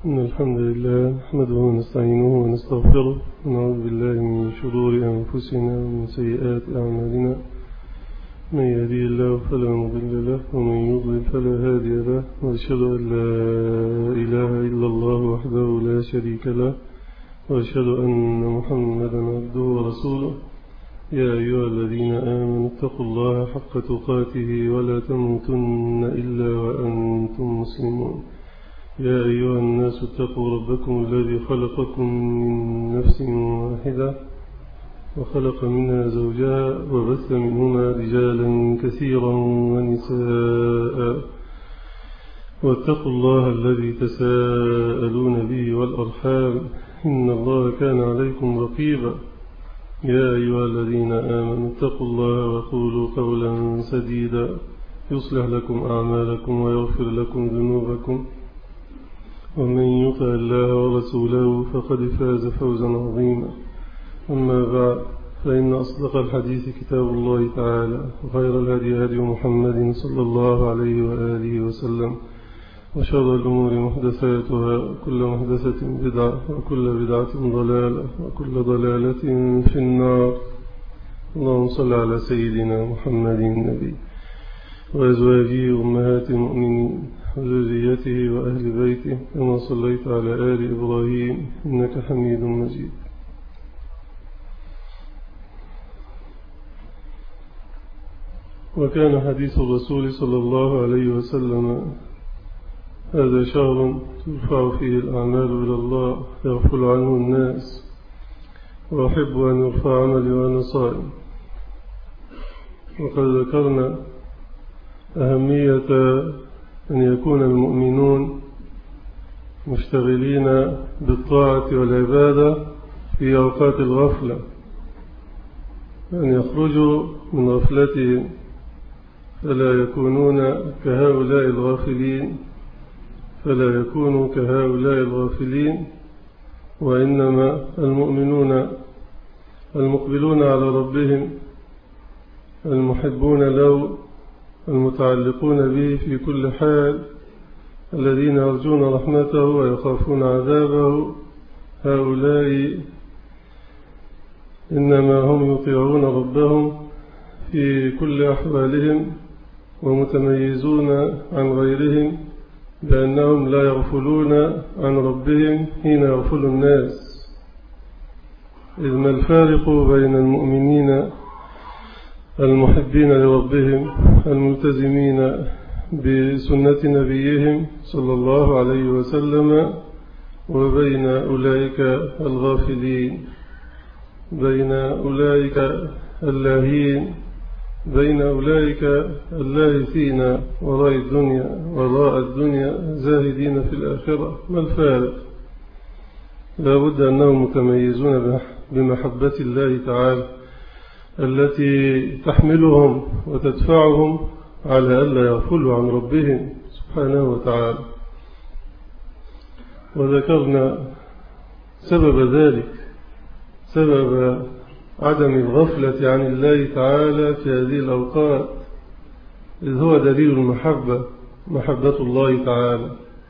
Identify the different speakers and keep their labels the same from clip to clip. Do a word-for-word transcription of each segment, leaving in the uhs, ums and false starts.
Speaker 1: إن الحمد لله نحمده ونستعينه ونستغفره ونعوذ بالله من شرور أنفسنا ومن سيئات أعمالنا. من يهدي الله فلا مضل له ومن يضلل فلا هادي له، وأشهد أن لا إله إلا الله وحده لا شريك له، وأشهد أن محمدا عبده ورسوله. يا أيها الذين آمنوا اتقوا الله حق تقاته ولا تموتن إلا وأنتم مسلمون. يا أيها الناس اتقوا ربكم الذي خلقكم من نفس واحدة وخلق منها زوجها وبث منهما رجالا كثيرا ونساء، واتقوا الله الذي تساءلون به والأرحام إن الله كان عليكم رقيبا. يا أيها الذين آمنوا اتقوا الله وقولوا قولا سديدا يصلح لكم أعمالكم ويغفر لكم ذنوبكم، ومن يطع الله ورسوله فقد فاز فوزا عظيما. أما بعد، فإن أصدق الحديث كتاب الله تعالى، وخير الهدي هدي محمد صلى الله عليه وآله وسلم، وشر الأمور محدثاتها، وكل محدثة بدعة، وكل بدعة ضلالة، وكل ضلالة في النار. اللهم صل على سيدنا محمد النبي وأزواجه أمهات المؤمنين وذريته وأهل بيته كما صليت على آل إبراهيم إنك حميد مجيد. وكان حديث الرسول صلى الله عليه وسلم: هذا شهر ترفع فيه الأعمال إلى الله يغفل عنه الناس، وأحب أن يرفع عملي وأنا صائم. وقد ذكرنا أهمية أن يكون المؤمنون مشتغلين بالطاعة والعبادة في أوقات الغفلة، أن يخرجوا من غفلتهم فلا يكونون كهؤلاء الغافلين فلا يكونوا كهؤلاء الغافلين وإنما المؤمنون المقبلون على ربهم المحبون له المتعلقون به في كل حال، الذين يرجون رحمته ويخافون عذابه. هؤلاء إنما هم يطيعون ربهم في كل أحوالهم، ومتميزون عن غيرهم بأنهم لا يغفلون عن ربهم حين يغفل الناس. إذ ما الفارق بين المؤمنين المحبين لربهم الملتزمين بسنة نبيهم صلى الله عليه وسلم وبين أولئك الغافلين، بين أولئك اللاهين، بين أولئك اللاهثين وراء الدنيا وراء الدنيا زاهدين في الآخرة؟ ما الفارق؟ لا بد أنهم متميزون بمحبة الله تعالى التي تحملهم وتدفعهم على ألا يغفلوا عن ربهم سبحانه وتعالى. وذكرنا سبب ذلك، سبب عدم الغفلة عن الله تعالى في هذه الأوقات، إذ هو دليل المحبة، محبة الله تعالى،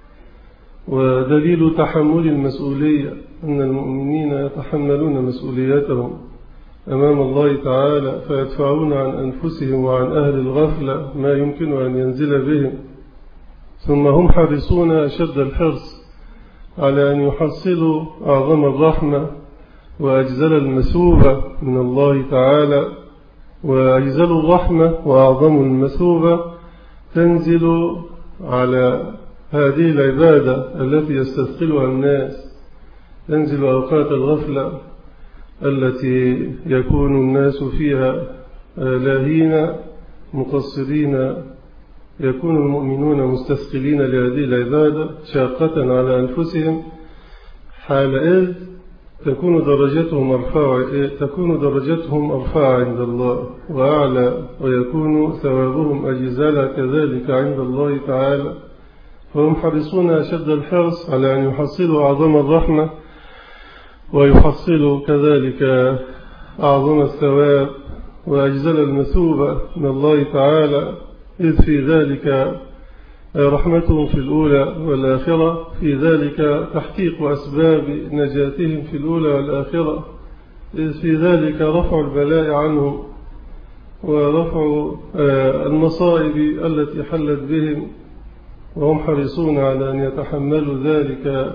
Speaker 1: ودليل تحمل المسؤولية، أن المؤمنين يتحملون مسؤولياتهم أمام الله تعالى فيدفعون عن أنفسهم وعن أهل الغفلة ما يمكن أن ينزل بهم، ثم هم حريصون أشد الحرص على أن يحصلوا أعظم الرحمة وأجزل المثوبة من الله تعالى. وأجزل الرحمة وأعظم المثوبة تنزل على هذه العبادة التي يستثقلها الناس، تنزل أوقات الغفلة التي يكون الناس فيها لاهين مقصرين، يكون المؤمنون مستثقلين لهذه العبادة شاقة على أنفسهم، حالئذ تكون درجتهم أرفع تكون درجتهم أرفع عند الله وأعلى، ويكون ثوابهم أجزل كذلك عند الله تعالى. فهم حريصون أشد الحرص على أن يحصلوا أعظم الرحمة ويحصلوا كذلك أعظم الثواب وأجزل المثوبة من الله تعالى، إذ في ذلك رحمتهم في الأولى والآخرة، في ذلك تحقيق أسباب نجاتهم في الأولى والآخرة، في ذلك رفع البلاء عنهم ورفع المصائب التي حلت بهم، وهم حريصون على أن يتحملوا ذلك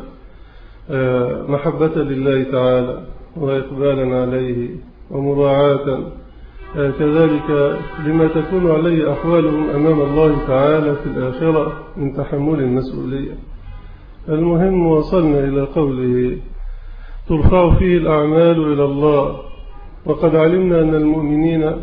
Speaker 1: محبة لله تعالى وإقبالا عليه ومراعاة كذلك لما تكون عليه أحوالهم أمام الله تعالى في الآخرة من تحمل المسؤولية. المهم وصلنا إلى قوله ترفع فيه الأعمال إلى الله، وقد علمنا أن المؤمنين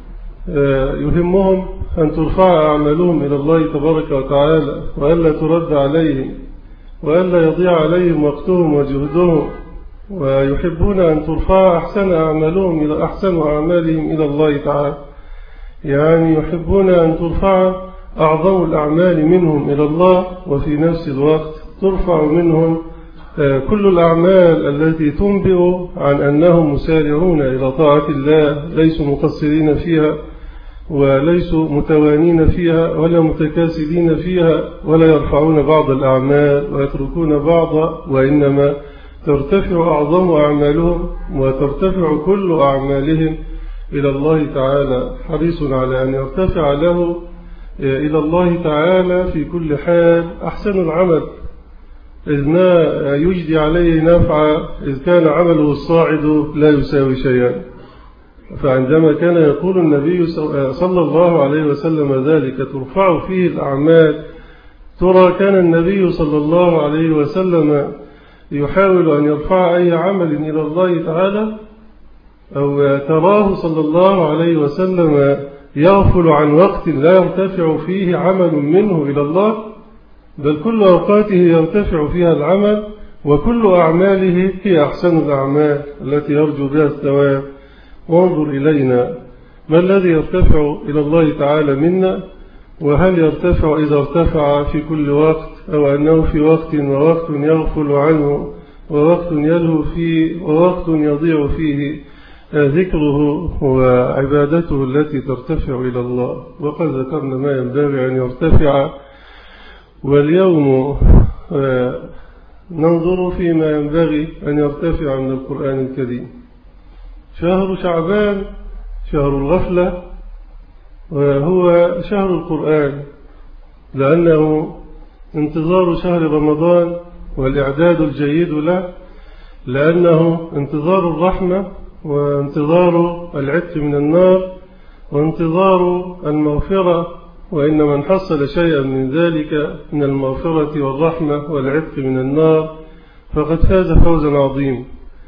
Speaker 1: يهمهم أن ترفع أعمالهم إلى الله تبارك وتعالى، وألا ترد عليهم، وألا يضيع عليهم وقتهم وجهدهم، ويحبون أن ترفع أحسن أعمالهم إلى أحسن أعمالهم إلى الله تعالى، يعني يحبون أن ترفع أعظم الأعمال منهم إلى الله، وفي نفس الوقت ترفع منهم كل الأعمال التي تنبئ عن أنهم مسارعون إلى طاعة الله، ليسوا مقصرين فيها وليسوا متوانين فيها ولا متكاسلين فيها، ولا يرفعون بعض الأعمال ويتركون بعضا، وإنما ترتفع أعظم أعمالهم وترتفع كل أعمالهم إلى الله تعالى، حريص على أن يرتفع له إلى الله تعالى في كل حال أحسن العمل، إذ ما يجدي عليه نفعا، إذ كان عمله الصاعد لا يساوي شيئا. فعندما كان يقول النبي صلى الله عليه وسلم ذلك ترفع فيه الأعمال، ترى كان النبي صلى الله عليه وسلم يحاول أن يرفع أي عمل إلى الله تعالى، أو تراه صلى الله عليه وسلم يغفل عن وقت لا يرتفع فيه عمل منه إلى الله، بل كل أوقاته يرتفع فيها العمل، وكل أعماله هي أحسن الأعمال التي يرجو بها الثواب. وانظر إلينا ما الذي يرتفع إلى الله تعالى منا، وهل يرتفع إذا ارتفع في كل وقت، أو أنه في وقت ووقت يغفل عنه، ووقت يلهو فيه، ووقت يضيع فيه ذكره وعبادته التي ترتفع إلى الله. وقد ذكرنا ما ينبغي أن يرتفع، واليوم ننظر فيما ينبغي أن يرتفع من القرآن الكريم. شهر شعبان شهر الغفلة، وهو شهر القرآن، لأنه انتظار شهر رمضان والإعداد الجيد له، لأنه انتظار الرحمة وانتظار العتق من النار وانتظار المغفرة، وإن من حصل شيئا من ذلك من المغفرة والرحمة والعتق من النار فقد فاز فوزا عظيما.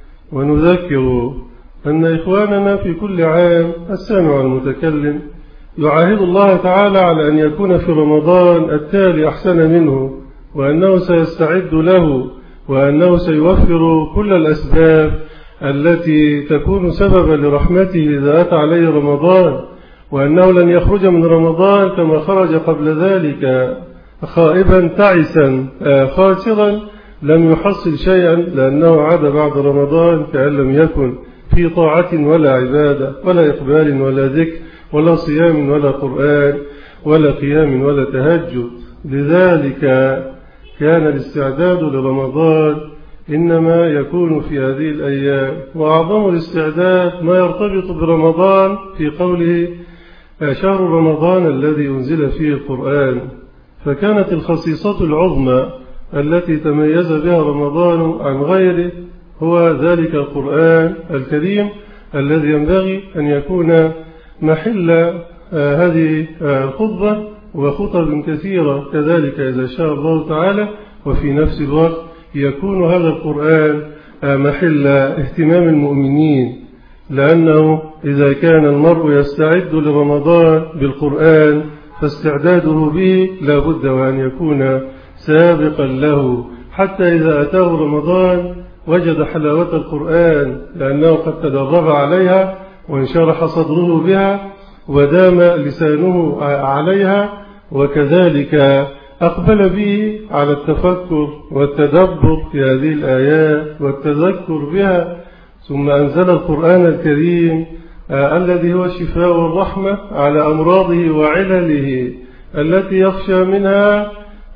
Speaker 1: ونذكر أن إخواننا في كل عام السامع المتكلم يعاهد الله تعالى على أن يكون في رمضان التالي أحسن منه، وأنه سيستعد له، وأنه سيوفر كل الأسباب التي تكون سببا لرحمته إذا أتى عليه رمضان، وأنه لن يخرج من رمضان كما خرج قبل ذلك خائبا تعسا خاسرا لم يحصل شيئا، لأنه عاد بعد رمضان كأن لم يكن في طاعة ولا عبادة ولا إقبال ولا ذكر ولا صيام ولا قرآن ولا قيام ولا تهجد. لذلك كان الاستعداد لرمضان إنما يكون في هذه الأيام، وأعظم الاستعداد ما يرتبط برمضان في قوله شهر رمضان الذي أنزل فيه القرآن. فكانت الخصيصة العظمى التي تميز بها رمضان عن غيره هو ذلك القرآن الكريم الذي ينبغي أن يكون محل هذه الخطبة وخطب كثيرة كذلك إذا شاء الله تعالى، وفي نفس الوقت يكون هذا القرآن محل اهتمام المؤمنين، لأنه إذا كان المرء يستعد لرمضان بالقرآن فاستعداده به لا بد وأن يكون سابقا له، حتى إذا أتاه رمضان وجد حلاوة القرآن، لأنه قد تدرب عليها وانشرح صدره بها ودام لسانه عليها، وكذلك أقبل به على التفكر والتدبر في هذه الآيات والتذكر بها. ثم أنزل القرآن الكريم آه الذي هو شفاء الرحمة على أمراضه وعلله التي يخشى منها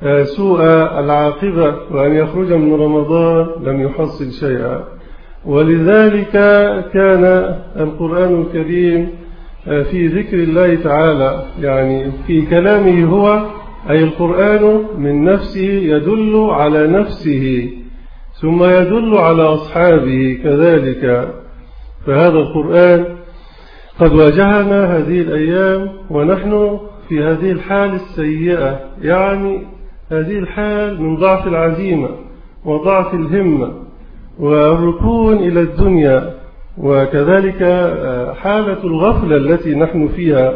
Speaker 1: سوء العاقبة وأن يخرج من رمضان لم يحصل شيئا. ولذلك كان القرآن الكريم في ذكر الله تعالى، يعني في كلامه هو، أي القرآن من نفسه يدل على نفسه ثم يدل على أصحابه كذلك. فهذا القرآن قد واجهنا هذه الأيام ونحن في هذه الحال السيئة، يعني هذه الحال من ضعف العزيمة وضعف الهمة والركون إلى الدنيا، وكذلك حالة الغفلة التي نحن فيها،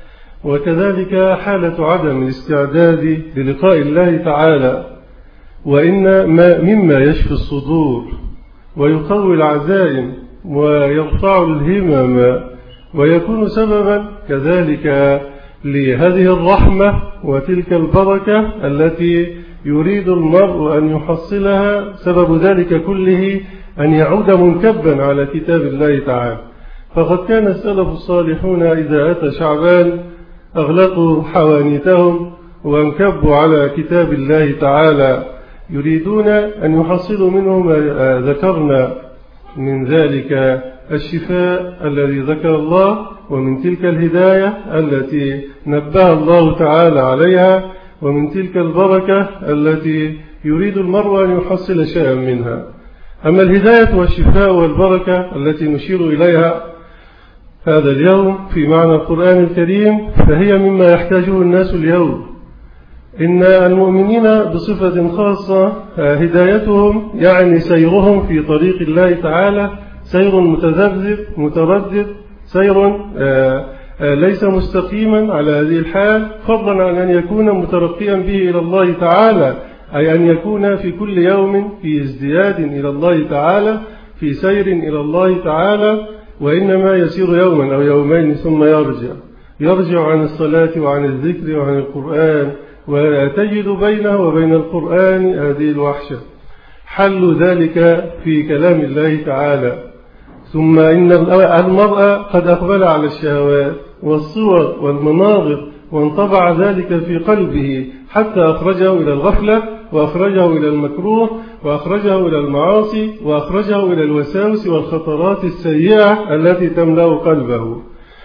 Speaker 1: وكذلك حالة عدم الاستعداد للقاء الله تعالى. وإن ما مما يشفي الصدور ويقوي العزائم ويرفع الهمم ويكون سببا كذلك لهذه الرحمة وتلك البركة التي يريد المرء أن يحصلها، سبب ذلك كله أن يعود منكبا على كتاب الله تعالى. فقد كان السلف الصالحون إذا أتى شعبان أغلقوا حوانيتهم وانكبوا على كتاب الله تعالى، يريدون أن يحصلوا منه ما ذكرنا من ذلك الشفاء الذي ذكر الله، ومن تلك الهداية التي نبه الله تعالى عليها، ومن تلك البركة التي يريد المرء أن يحصل شيئا منها. أما الهداية والشفاء والبركة التي نشير إليها هذا اليوم في معنى القرآن الكريم فهي مما يحتاجه الناس اليوم. إن المؤمنين بصفة خاصة هدايتهم يعني سيرهم في طريق الله تعالى سير متذبذب متردد، سير ليس مستقيما على هذه الحال، فضلا عن أن يكون مترقيا به إلى الله تعالى، أي أن يكون في كل يوم في ازدياد إلى الله تعالى، في سير إلى الله تعالى. وإنما يسير يوما أو يومين ثم يرجع يرجع عن الصلاة وعن الذكر وعن القرآن، وتجد بينه وبين القرآن هذه الوحشة. حل ذلك في كلام الله تعالى. ثم إن المرأة قد أقبل على الشهوات والصور والمناظر، وانطبع ذلك في قلبه حتى أخرجه إلى الغفلة، وأخرجه إلى المكروه، وأخرجه إلى المعاصي، وأخرجه إلى الوساوس والخطرات السيئة التي تملأ قلبه.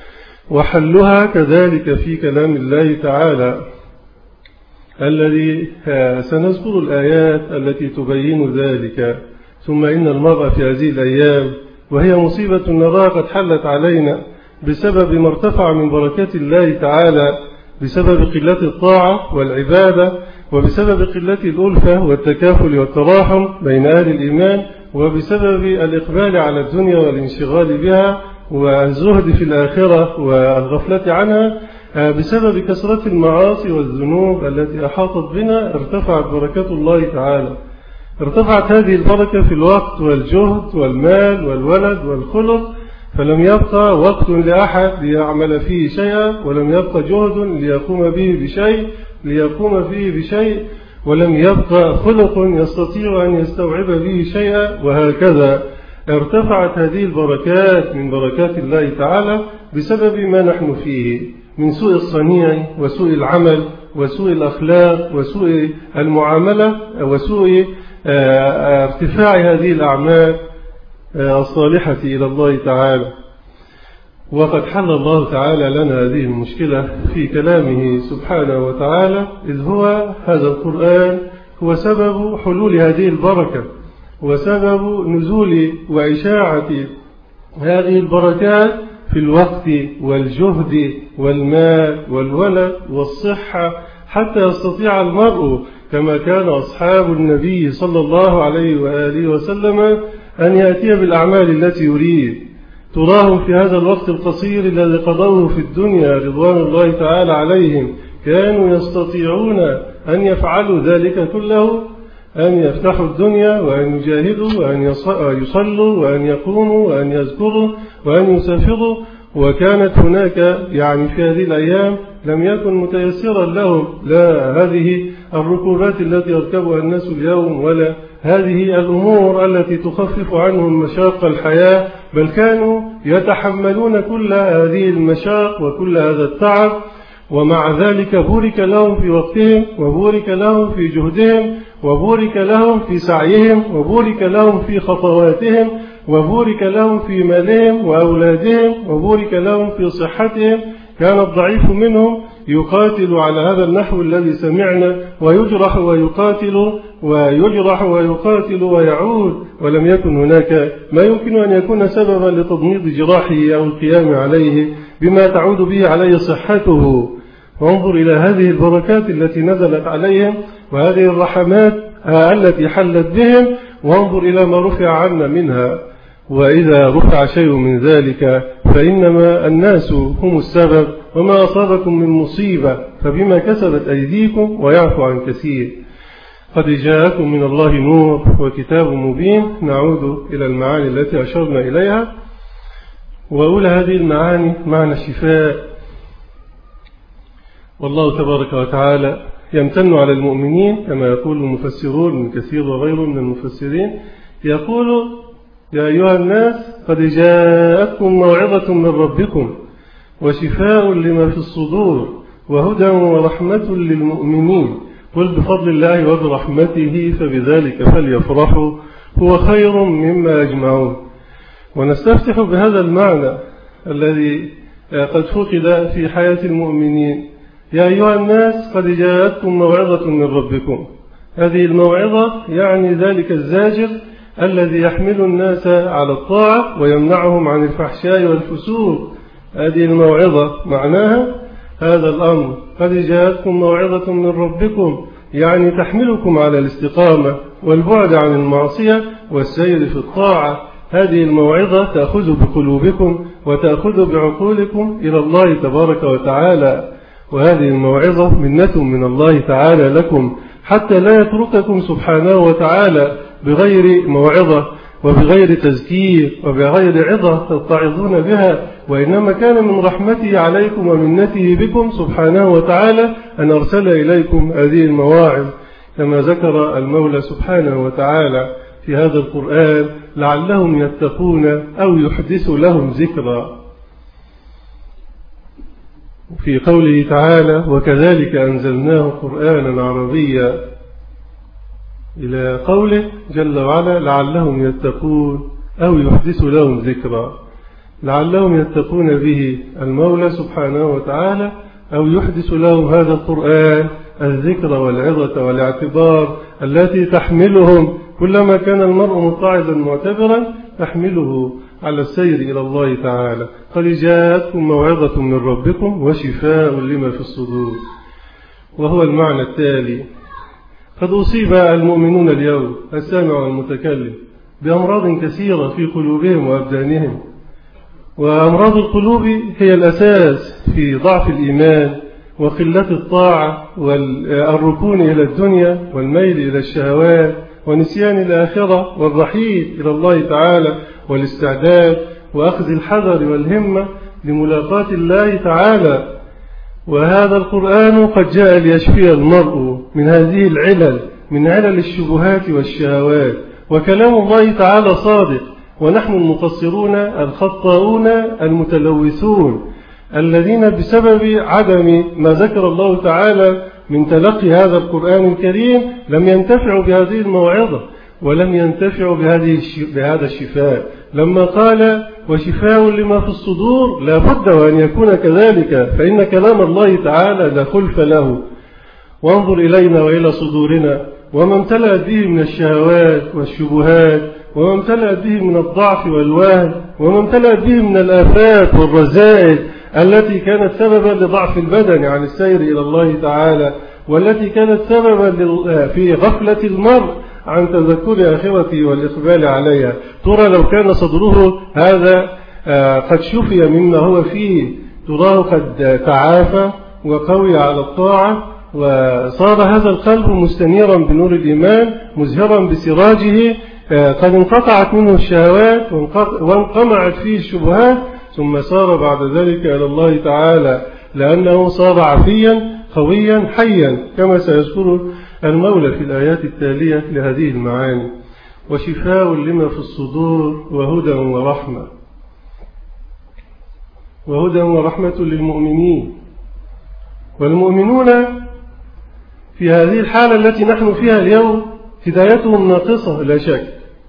Speaker 1: وحلها كذلك في كلام الله تعالى الذي سنذكر الآيات التي تبين ذلك. ثم إن المرأة في هذه الأيام وهي مصيبة نراها قد حلت علينا بسبب ما ارتفع من بركات الله تعالى، بسبب قلة الطاعة والعبادة، وبسبب قلة الألفة والتكافل والتراحم بين أهل الإيمان، وبسبب الإقبال على الدنيا والانشغال بها والزهد في الآخرة والغفلة عنها، بسبب كثرة المعاصي والذنوب التي أحاطت بنا ارتفعت بركات الله تعالى. ارتفعت هذه البركة في الوقت والجهد والمال والولد والخلق، فلم يبقى وقت لأحد ليعمل فيه شيئا، ولم يبقى جهد ليقوم به بشيء ليقوم فيه بشيء ولم يبقى خلق يستطيع أن يستوعب به شيئا. وهكذا ارتفعت هذه البركات من بركات الله تعالى بسبب ما نحن فيه من سوء الصنيع وسوء العمل وسوء الأخلاق وسوء المعاملة وسوء ارتفاع هذه الأعمال الصالحة إلى الله تعالى. وقد حل الله تعالى لنا هذه المشكلة في كلامه سبحانه وتعالى، إذ هو هذا القرآن هو سبب حلول هذه البركة وسبب نزول وإشاعة هذه البركات في الوقت والجهد والمال والولد والصحة، حتى يستطيع المرء كما كان أصحاب النبي صلى الله عليه وآله وسلم أن يأتي بالأعمال التي يريد. تراهم في هذا الوقت القصير الذي قضوه في الدنيا رضوان الله تعالى عليهم كانوا يستطيعون أن يفعلوا ذلك كله، أن يفتحوا الدنيا وأن يجاهدوا وأن يصلوا وأن يقوموا وأن يذكروا وأن يسافروا. وكانت هناك يعني في هذه الأيام لم يكن متيسرا لهم لا هذه الركوبات التي يركبها الناس اليوم ولا هذه الأمور التي تخفف عنهم مشاق الحياة، بل كانوا يتحملون كل هذه المشاق وكل هذا التعب ومع ذلك بورك لهم في وقتهم، وبورك لهم في جهدهم، وبورك لهم في سعيهم، وبورك لهم في خطواتهم، وبورك لهم في مالهم وأولادهم، وبورك لهم في صحتهم. كان الضعيف منهم يقاتل على هذا النحو الذي سمعنا، ويجرح ويقاتل ويجرح ويقاتل ويعود، ولم يكن هناك ما يمكن أن يكون سببا لتضميد جراحه أو القيام عليه بما تعود به عليه صحته. وانظر إلى هذه البركات التي نزلت عليهم، وهذه الرحمات التي حلت بهم، وانظر إلى ما رفع عنا منها. وإذا رفع شيء من ذلك فإنما الناس هم السبب، وما أصابكم من مصيبة فبما كسبت أيديكم ويعفو عن كثير. قد جاءكم من الله نور وكتاب مبين. نعود إلى المعاني التي أشرنا إليها، وأولى هذه المعاني معنى الشفاء. والله تبارك وتعالى يمتن على المؤمنين كما يقول المفسرون من كثير وغيره من المفسرين، يقول: يا أيها الناس قد جاءتكم موعظة من ربكم وشفاء لما في الصدور وهدى ورحمة للمؤمنين، قل بفضل الله وبرحمته فبذلك فليفرحوا هو خير مما يجمعون. ونستفتح بهذا المعنى الذي قد فقد في حياة المؤمنين. يا أيها الناس قد جاءتكم موعظة من ربكم. هذه الموعظة يعني ذلك الزاجر الذي يحمل الناس على الطاعة ويمنعهم عن الفحشاء والفسوق. هذه الموعظة معناها هذا الأمر. قد جاءتكم موعظة من ربكم يعني تحملكم على الاستقامة والبعد عن المعصية والسير في الطاعة. هذه الموعظة تأخذ بقلوبكم وتأخذ بعقولكم إلى الله تبارك وتعالى، وهذه الموعظة منة من الله تعالى لكم، حتى لا يترككم سبحانه وتعالى بغير موعظة وبغير تذكير وبغير عظة تتعظون بها، وإنما كان من رحمته عليكم ومنته بكم سبحانه وتعالى أن أرسل إليكم هذه المواعظ، كما ذكر المولى سبحانه وتعالى في هذا القرآن: لعلهم يتقون أو يحدث لهم ذكرا. في قوله تعالى: وكذلك أنزلناه قرآنا عربيا، إلى قوله جل وعلا: لعلهم يتقون أو يحدث لهم ذكرا. لعلهم يتقون به المولى سبحانه وتعالى أو يحدث لهم هذا القرآن الذكر والعظة والاعتبار التي تحملهم كلما كان المرء متعظا معتبرا تحمله على السير إلى الله تعالى. قد جاءتكم موعظة من ربكم وشفاء لما في الصدور. وهو المعنى التالي: قد أصيب المؤمنون اليوم السامع والمتكلم بأمراض كثيرة في قلوبهم وأبدانهم، وأمراض القلوب هي الأساس في ضعف الإيمان وقلة الطاعة والركون إلى الدنيا والميل إلى الشهوات ونسيان الآخرة والرحيل إلى الله تعالى والاستعداد وأخذ الحذر والهمة لملاقاة الله تعالى. وهذا القرآن قد جاء ليشفي المرء من هذه العلل، من علل الشبهات والشهوات. وكلام الله تعالى صادق، ونحن المقصرون الخطاؤون المتلوثون الذين بسبب عدم ما ذكر الله تعالى من تلقي هذا القرآن الكريم لم ينتفعوا بهذه الموعظة ولم ينتفعوا بهذه بهذا الشفاء. لما قال وشفاء لما في الصدور لا بد وأن يكون كذلك، فإن كلام الله تعالى لا خلف له. وانظر إلينا وإلى صدورنا وما امتلأت به من الشهوات والشبهات، وما امتلأت به من الضعف والوهن، وما امتلأت به من الآفات والرذائل التي كانت سببا لضعف البدن عن السير إلى الله تعالى، والتي كانت سببا في غفلة المرء عن تذكر آخرته والإقبال عليها. ترى لو كان صدره هذا قد شفي مما هو فيه، تراه قد تعافى وقوي على الطاعة، وصار هذا القلب مستنيرا بنور الإيمان مزهرا بسراجه، قد انقطعت منه الشهوات وانقمعت فيه الشبهات، ثم صار بعد ذلك إلى الله تعالى لأنه صار عافيا قويا حيا، كما سيذكر المولى في الآيات التالية لهذه المعاني: وشفاء لما في الصدور وهدى ورحمة. وهدى ورحمة للمؤمنين. والمؤمنون في هذه الحالة التي نحن فيها اليوم هدايتهم ناقصة لا شك،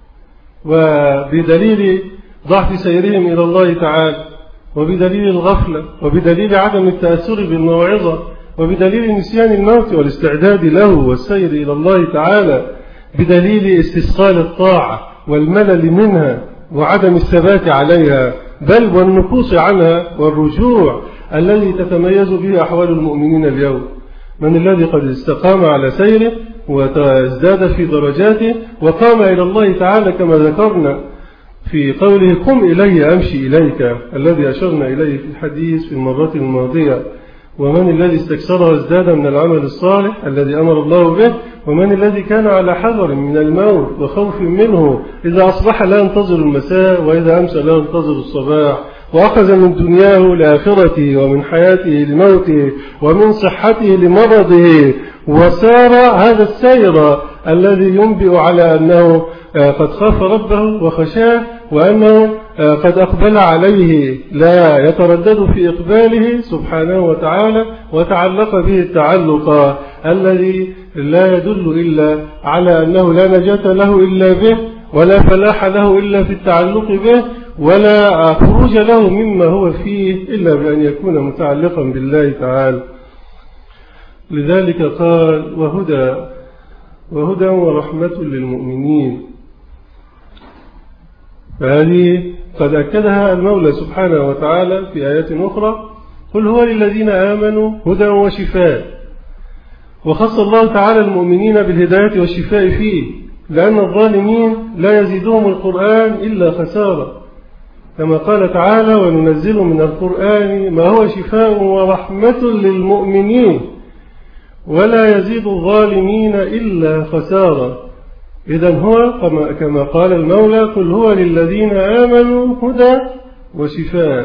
Speaker 1: وبدليل ضعف سيرهم إلى الله تعالى، وبدليل الغفلة، وبدليل عدم التأثر بالموعظة، وبدليل نسيان الموت والاستعداد له والسير إلى الله تعالى، بدليل استثقال الطاعة والملل منها وعدم الثبات عليها، بل والنكوص عنها والرجوع الذي تتميز به أحوال المؤمنين اليوم. من الذي قد استقام على سيره وازداد في درجاته وقام إلى الله تعالى كما ذكرنا في قوله قم إلي أمشي إليك الذي أشرنا إليه في الحديث في المرة الماضية. ومن الذي استكثر وازداد من العمل الصالح الذي أمر الله به، ومن الذي كان على حذر من الموت وخوف منه، إذا أصبح لا ينتظر المساء وإذا أمسى لا ينتظر الصباح، وأخذ من دنياه لآخرته ومن حياته لموته ومن صحته لمرضه، وسار هذا السير الذي ينبئ على أنه قد خاف ربه وخشاه، وأنه قد أقبل عليه لا يتردد في إقباله سبحانه وتعالى، وتعلق به التعلق الذي لا يدل إلا على أنه لا نجاة له إلا به، ولا فلاح له إلا في التعلق به، ولا خروج له مما هو فيه إلا بأن يكون متعلقا بالله تعالى. لذلك قال وهدى وهدى ورحمة للمؤمنين. فهذه قد أكدها المولى سبحانه وتعالى في آيات أخرى قل هو للذين آمنوا هدى وشفاء، وخص الله تعالى المؤمنين بالهداية والشفاء فيه، لأن الظالمين لا يزيدهم القرآن إلا خسارة، كما قال تعالى وننزل من القرآن ما هو شفاء ورحمة للمؤمنين ولا يزيد الظالمين إلا خسارة. إذن هو كما قال المولى قل هو للذين آمنوا هدى وشفاء.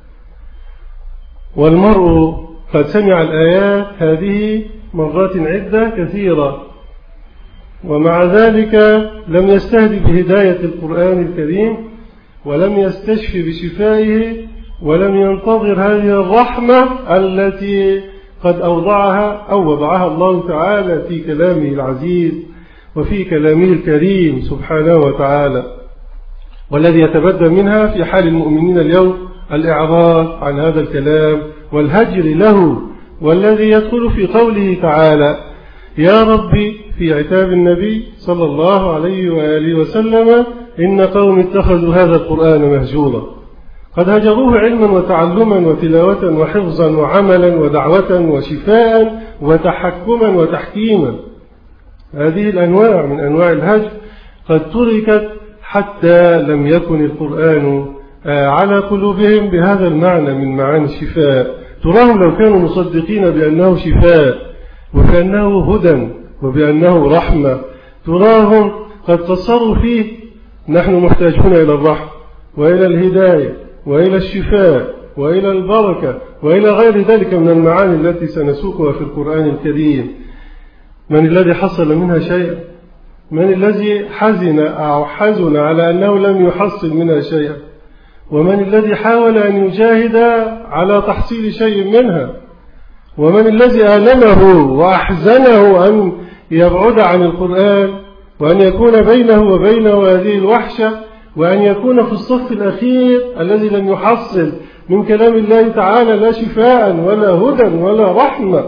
Speaker 1: والمرء قد سمع الآيات هذه مرات عدة كثيرة، ومع ذلك لم يستهدف بهداية القرآن الكريم، ولم يستشفي بشفائه، ولم ينتظر هذه الرحمة التي قد أوضعها أو وضعها الله تعالى في كلامه العزيز وفي كلامه الكريم سبحانه وتعالى، والذي يتبدى منها في حال المؤمنين اليوم الإعراض عن هذا الكلام والهجر له، والذي يدخل في قوله تعالى يا ربي في عتاب النبي صلى الله عليه وآله وسلم إن قوم اتخذوا هذا القرآن مهجورا، قد هجروه علما وتعلما وتلاوة وحفظا وعملا ودعوة وشفاء وتحكما وتحكيما. هذه الأنواع من أنواع الهجر قد تركت حتى لم يكن القرآن على قلوبهم بهذا المعنى من معاني الشفاء. تراهم لو كانوا مصدقين بأنه شفاء وبأنه هدى وبأنه رحمة، تراهم قد قصروا فيه نحن محتاجون إلى الرحمة وإلى الهداية وإلى الشفاء وإلى البركة وإلى غير ذلك من المعاني التي سنسوقها في القرآن الكريم. من الذي حصل منها شيئا؟ من الذي حزن أو حزن على أنه لم يحصل منها شيئا؟ ومن الذي حاول أن يجاهد على تحصيل شيء منها؟ ومن الذي آلمه وأحزنه أن يبعد عن القرآن وأن يكون بينه وبينه هذه الوحشة، وأن يكون في الصف الأخير الذي لم يحصل من كلام الله تعالى لا شفاء ولا هدى ولا رحمة؟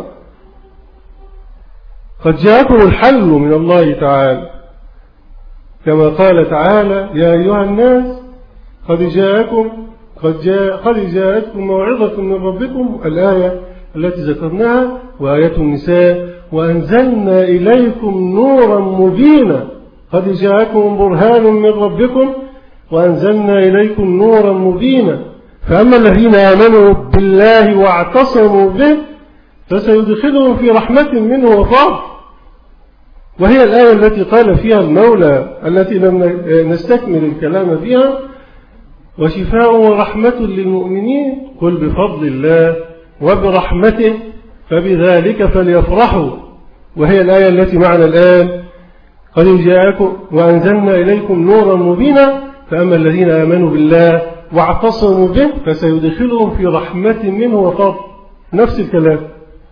Speaker 1: قد جاءكم الحل من الله تعالى، كما قال تعالى يا أيها الناس قد جاءكم قد, جاء قد جاءتكم موعظة من ربكم، الآية التي ذكرناها، وآية النساء وأنزلنا إليكم نورا مبينا، قد جاءكم برهان من ربكم وأنزلنا إليكم نورا مبينا. فأما الذين آمنوا بالله واعتصموا به فسيدخلهم في رحمة منه وفضل، وهي الآية التي قال فيها المولى التي لم نستكمل الكلام فيها وشفاء ورحمة للمؤمنين قل بفضل الله وبرحمته فبذلك فليفرحوا، وهي الآية التي معنا الآن قد جاءكم وأنزلنا إليكم نورا مبينا. فأما الذين آمنوا بالله واعتصموا به فسيدخلهم في رحمة منه وفضل، نفس الكلام.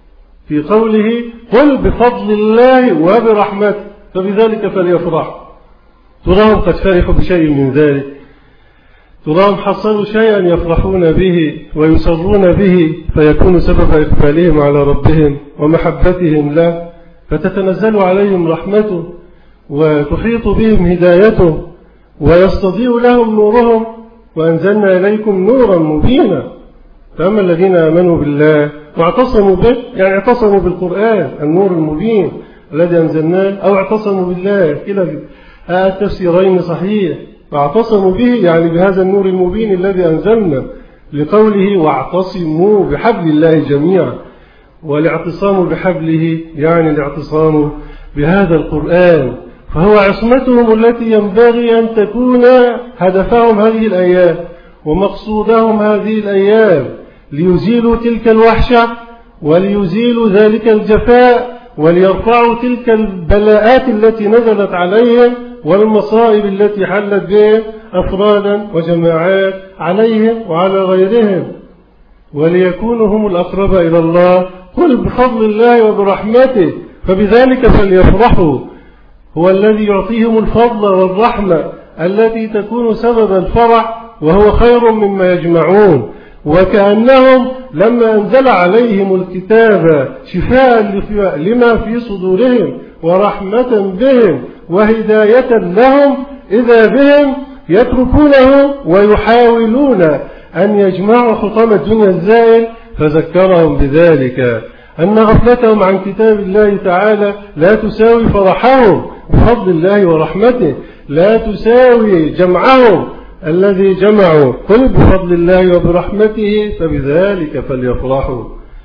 Speaker 1: في قوله قل بفضل الله وبرحمته فبذلك فليفرحوا. تراهم قد فرحوا بشيء من ذلك، تراهم حصلوا شيئا يفرحون به ويسرون به فيكون سبب إقبالهم على ربهم ومحبتهم له، فتتنزل عليهم رحمته وتحيط بهم هدايته ويستضيء لهم نورهم. وأنزلنا إليكم نورا مبينا. فأما الذين آمنوا بالله واعتصموا به، يعني اعتصموا بالقرآن النور المبين الذي أنزلناه، أو اعتصموا بالله، كلا التفسيرين صحيح. واعتصموا به يعني بهذا النور المبين الذي أنزلنا، لقوله واعتصموا بحبل الله جميعا. والاعتصام بحبله يعني الاعتصام بهذا القرآن، فهو عصمتهم التي ينبغي أن تكون هدفهم هذه الأيام ومقصودهم هذه الأيام، ليزيلوا تلك الوحشة وليزيلوا ذلك الجفاء وليرفعوا تلك البلاءات التي نزلت عليهم والمصائب التي حلت بهم أفرادا وجماعات عليهم وعلى غيرهم، وليكونوا هم الأقرب إلى الله. قل بفضل الله وبرحمته فبذلك فليفرحوا. هو الذي يعطيهم الفضل والرحمة التي تكون سبب الفرح، وهو خير مما يجمعون. وكأنهم لما أنزل عليهم الكتاب شفاء لما في صدورهم ورحمة بهم وهداية لهم، إذا بهم يتركونه ويحاولون أن يجمعوا حطام الدنيا الزائل. فذكرهم بذلك أن غفلتهم عن كتاب الله تعالى لا تساوي فرحهم بفضل الله ورحمته، لا تساوي جمعهم الذي جمعوا. قل بفضل الله وبرحمته فبذلك فليفرحوا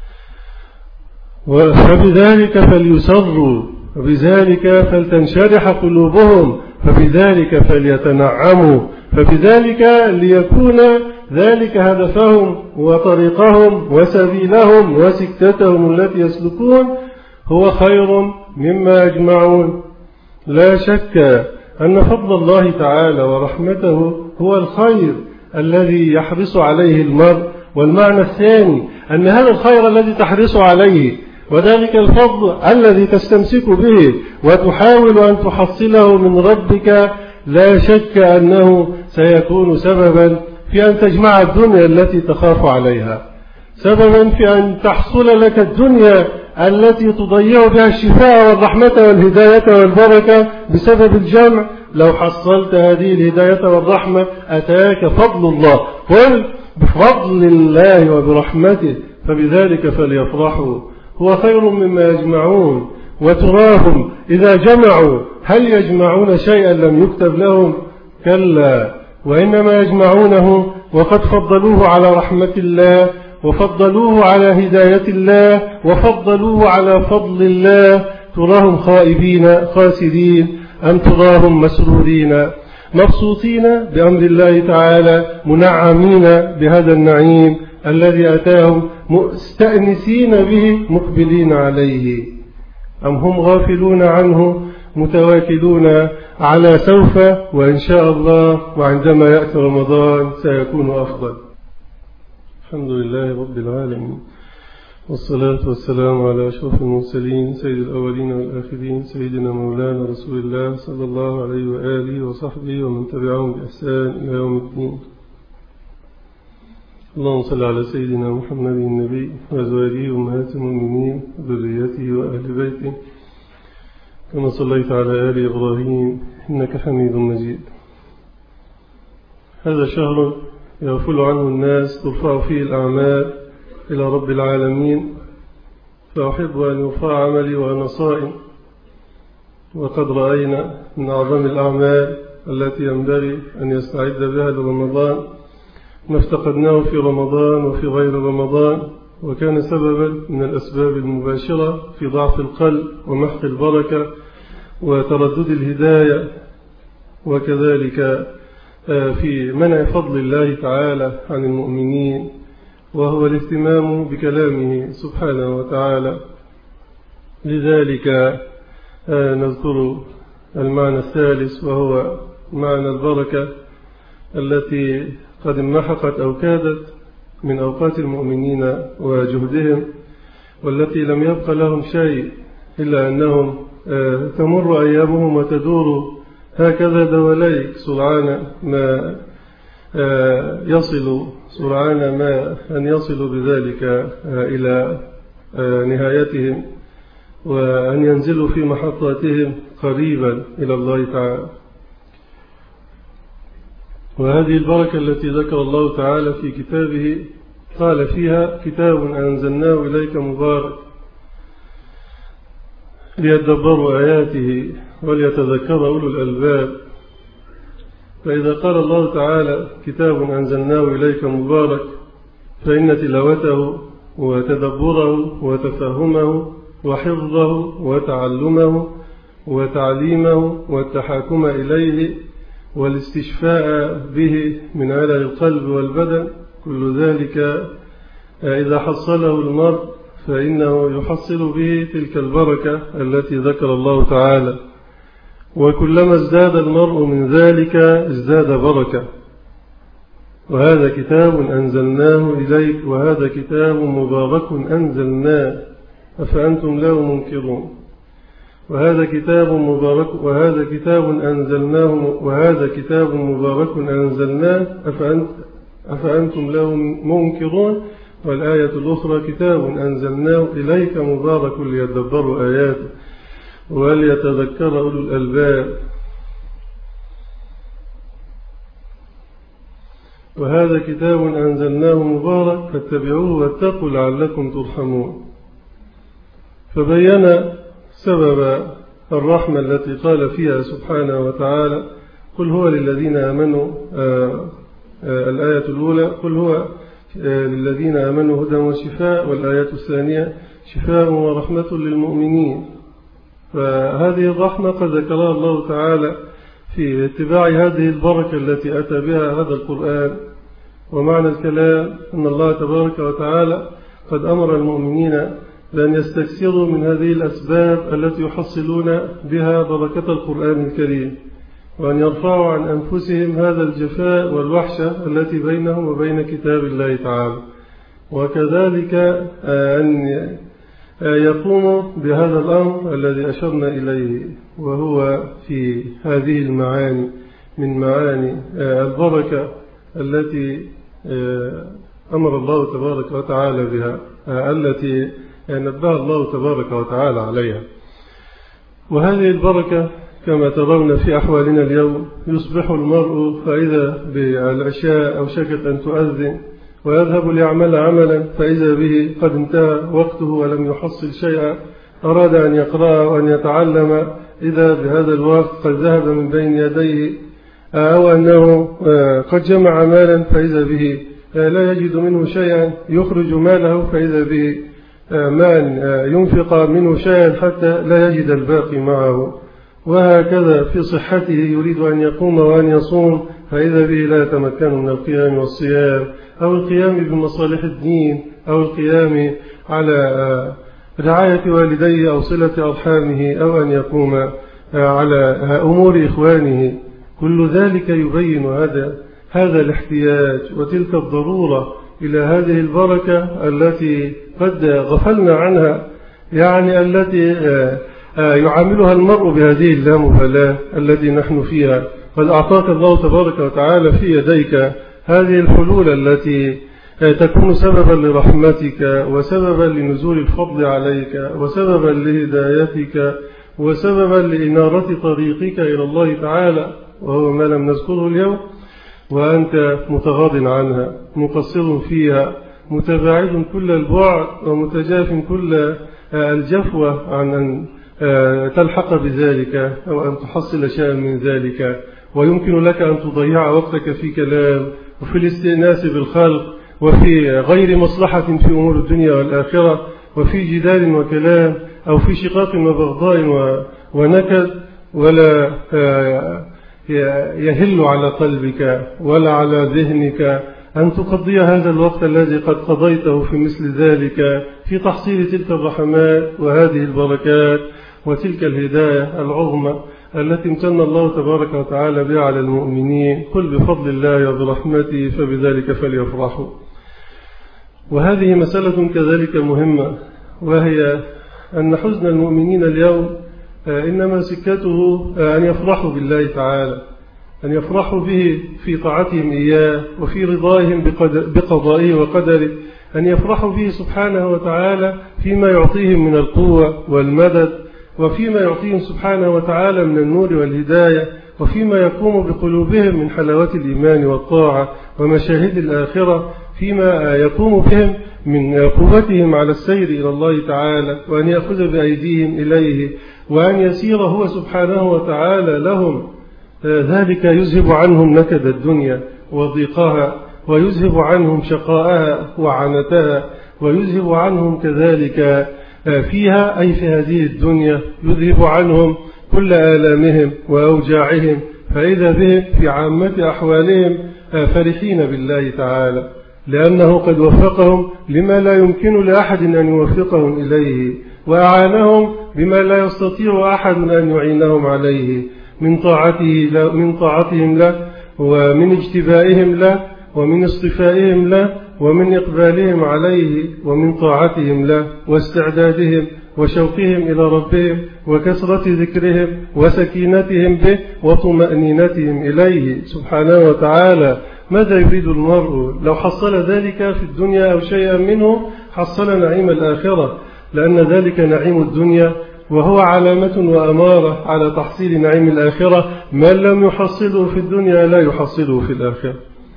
Speaker 1: فبذلك فليسروا فبذلك فلتنشرح قلوبهم فبذلك فليتنعموا فبذلك ليكون ذلك هدفهم وطريقهم وسبيلهم وسكتتهم التي يسلكون هو خير مما يجمعون. لا شك أن فضل الله تعالى ورحمته هو الخير الذي يحرص عليه المرء. والمعنى الثاني أن هذا الخير الذي تحرص عليه وذلك الفضل الذي تستمسك به وتحاول أن تحصله من ربك، لا شك أنه سيكون سببا في أن تجمع الدنيا التي تخاف عليها، سببا في أن تحصل لك الدنيا التي تضيع بها الشفاء والرحمة والهداية والبركة بسبب الجمع. لو حصلت هذه الهداية والرحمة أتاك فضل الله. قل بفضل الله وبرحمته فبذلك فليفرحوا هو خير مما يجمعون. وتراهم إذا جمعوا هل يجمعون شيئا لم يكتب لهم؟ كلا، وإنما يجمعونه وقد فضلوه على رحمة الله وفضلوه على هداية الله وفضلوه على فضل الله. تراهم خائبين خاسرين أم تراهم مسرورين مبسوطين بأمر الله تعالى منعمين بهذا النعيم الذي أتاهم مستأنسين به مقبلين عليه، أم هم غافلون عنه متواكلون على سوف وإن شاء الله وعندما يأتي رمضان سيكون أفضل. الحمد لله رب العالمين، والصلاة والسلام على أشرف المرسلين سيد الأولين والآخرين سيدنا مولانا رسول الله صلى الله عليه وآله وصحبه ومن تبعهم بإحسان إلى يوم الدين. اللهم صل على سيدنا محمد النبي وأزواجه أمهات المؤمنين وذريته وأهل بيته كما صليت على آل إبراهيم إنك حميد مجيد. هذا شهر يغفل عنه الناس ترفع فيه الأعمال إلى رب العالمين، فأحب أن يرفع عملي وأنا صائم. وقد رأينا من أعظم الأعمال التي ينبغي أن يستعد بها لرمضان ما افتقدناه في رمضان وفي غير رمضان، وكان سببا من الأسباب المباشرة في ضعف القلب ومحق البركة وتردد الهداية، وكذلك في منع فضل الله تعالى عن المؤمنين، وهو الاهتمام بكلامه سبحانه وتعالى. لذلك نذكر المعنى الثالث وهو معنى البركة التي قد انمحقت أو كادت من أوقات المؤمنين وجهدهم، والتي لم يبق لهم شيء إلا أنهم تمر أيامهم وتدور هكذا دواليك سرعان ما يصل سرعان ما أن يصلوا بذلك إلى نهايتهم وأن ينزلوا في محطاتهم قريبا إلى الله تعالى. وهذه البركة التي ذكر الله تعالى في كتابه قال فيها: كتاب أنزلناه إليك مبارك ليدبروا آياته وليتذكر أولو الألباب. فإذا قال الله تعالى كتاب أنزلناه إليك مبارك فإن تلاوته وتدبره وتفهمه وحفظه وتعلمه وتعليمه والتحاكم إليه والاستشفاء به من علل القلب والبدن، كل ذلك إذا حصله المرء فإنه يحصل به تلك البركة التي ذكر الله تعالى، وكلما ازداد المرء من ذلك ازداد بركة. وهذا كتاب أنزلناه إليك وهذا كتاب مبارك أنزلناه أفأنتم له منكرون. وهذا كتاب مبارك وهذا كتاب أنزلناه وهذا كتاب مبارك أنزلناه أفأنت أفأنتم له منكرون. والآية الأخرى: كتاب أنزلناه إليك مبارك ليدبروا آياته وليتذكر أولو الألباب. وهذا كتاب أنزلناه مبارك فاتبعوه واتقوا لعلكم ترحمون. فبين سبب الرحمة التي قال فيها سبحانه وتعالى: قل هو للذين آمنوا آآ آآ الآية الأولى: قل هو للذين آمنوا هدى وشفاء، والآية الثانية: شفاء ورحمة للمؤمنين. فهذه الرحمة قد ذكرها الله تعالى في اتباع هذه البركة التي أتى بها هذا القرآن. ومعنى الكلام أن الله تبارك وتعالى قد أمر المؤمنين بأن يستكثروا من هذه الأسباب التي يحصلون بها بركة القرآن الكريم، وأن يرفعوا عن أنفسهم هذا الجفاء والوحشة التي بينهم وبين كتاب الله تعالى، وكذلك أن يقوموا بهذا الأمر الذي أشرنا إليه، وهو في هذه المعاني من معاني البركة التي أمر الله تبارك وتعالى بها، التي نبه الله تبارك وتعالى عليها. وهذه البركة كما ترون في أحوالنا اليوم: يصبح المرء فإذا بالعشاء أوشكت أن تؤذن ويذهب ليعمل عملا فإذا به قد انتهى وقته ولم يحصل شيئا، أراد أن يقرأ وأن يتعلم إذا بهذا الوقت قد ذهب من بين يديه، أو أنه قد جمع مالا فإذا به لا يجد منه شيئا، يخرج ماله فإذا به مال ينفق منه شيئا حتى لا يجد الباقي معه. وهكذا في صحته يريد أن يقوم وأن يصوم فإذا به لا يتمكن من القيام والصيام أو القيام بمصالح الدين أو القيام على رعاية والديه أو صلة أرحامه أو أن يقوم على أمور إخوانه. كل ذلك يبين هذا هذا الاحتياج وتلك الضرورة إلى هذه البركة التي قد غفلنا عنها، يعني التي يعاملها المرء بهذه اللامبالاة التي نحن فيها. قد أعطاك الله تبارك وتعالى في يديك هذه الحلول التي تكون سببا لرحمتك وسببا لنزول الفضل عليك وسببا لهدايتك وسببا لإنارة طريقك إلى الله تعالى، وهو ما لم نذكره اليوم، وأنت متغاض عنها مقصر فيها متباعد كل البعد ومتجاف كل الجفوة عن أن تلحق بذلك أو أن تحصل شيئا من ذلك. ويمكن لك أن تضيع وقتك في كلام وفي الاستئناس بالخلق وفي غير مصلحة في أمور الدنيا والآخرة، وفي جدال وكلام أو في شقاق وبغضاء ونكد، ولا يهل على قلبك ولا على ذهنك أن تقضي هذا الوقت الذي قد قضيته في مثل ذلك في تحصيل تلك الرحمات وهذه البركات وتلك الهداية العظمى التي امتن الله تبارك وتعالى بها على المؤمنين. قل بفضل الله وبرحمته فبذلك فليفرحوا. وهذه مسألة كذلك مهمة، وهي أن حزن المؤمنين اليوم إنما سكته أن يفرحوا بالله تعالى، أن يفرحوا به في طاعتهم إياه وفي رضاهم بقضائه وقدره، أن يفرحوا به سبحانه وتعالى فيما يعطيهم من القوة والمدد، وفيما يعطيهم سبحانه وتعالى من النور والهداية، وفيما يقوم بقلوبهم من حلاوة الإيمان والطاعة ومشاهد الآخرة، فيما يقوم بهم من قوتهم على السير إلى الله تعالى، وأن يأخذ بأيديهم إليه، وأن يسير هو سبحانه وتعالى لهم. ذلك يذهب عنهم نكد الدنيا وضيقها، ويذهب عنهم شقاءها وعنتها، ويذهب عنهم كذلك فيها أي في هذه الدنيا، يذهب عنهم كل آلامهم وأوجاعهم، فإذا بهم في عامة أحوالهم فرحين بالله تعالى، لأنه قد وفقهم لما لا يمكن لأحد أن يوفقهم إليه، وأعانهم بما لا يستطيع أحد أن يعينهم عليه من طاعته من طاعتهم له، ومن اجتبائهم له، ومن اصطفائهم له، ومن إقبالهم عليه، ومن طاعتهم له، واستعدادهم وشوقهم إلى ربهم، وكثرة ذكرهم وسكينتهم به وطمأنينتهم إليه سبحانه وتعالى. ماذا يريد المرء؟ لو حصل ذلك في الدنيا أو شيئا منه حصل نعيم الآخرة، لأن ذلك نعيم الدنيا وهو علامة وأمارة على تحصيل نعيم الآخرة. من لم يحصله في الدنيا لا يحصله في الآخرة.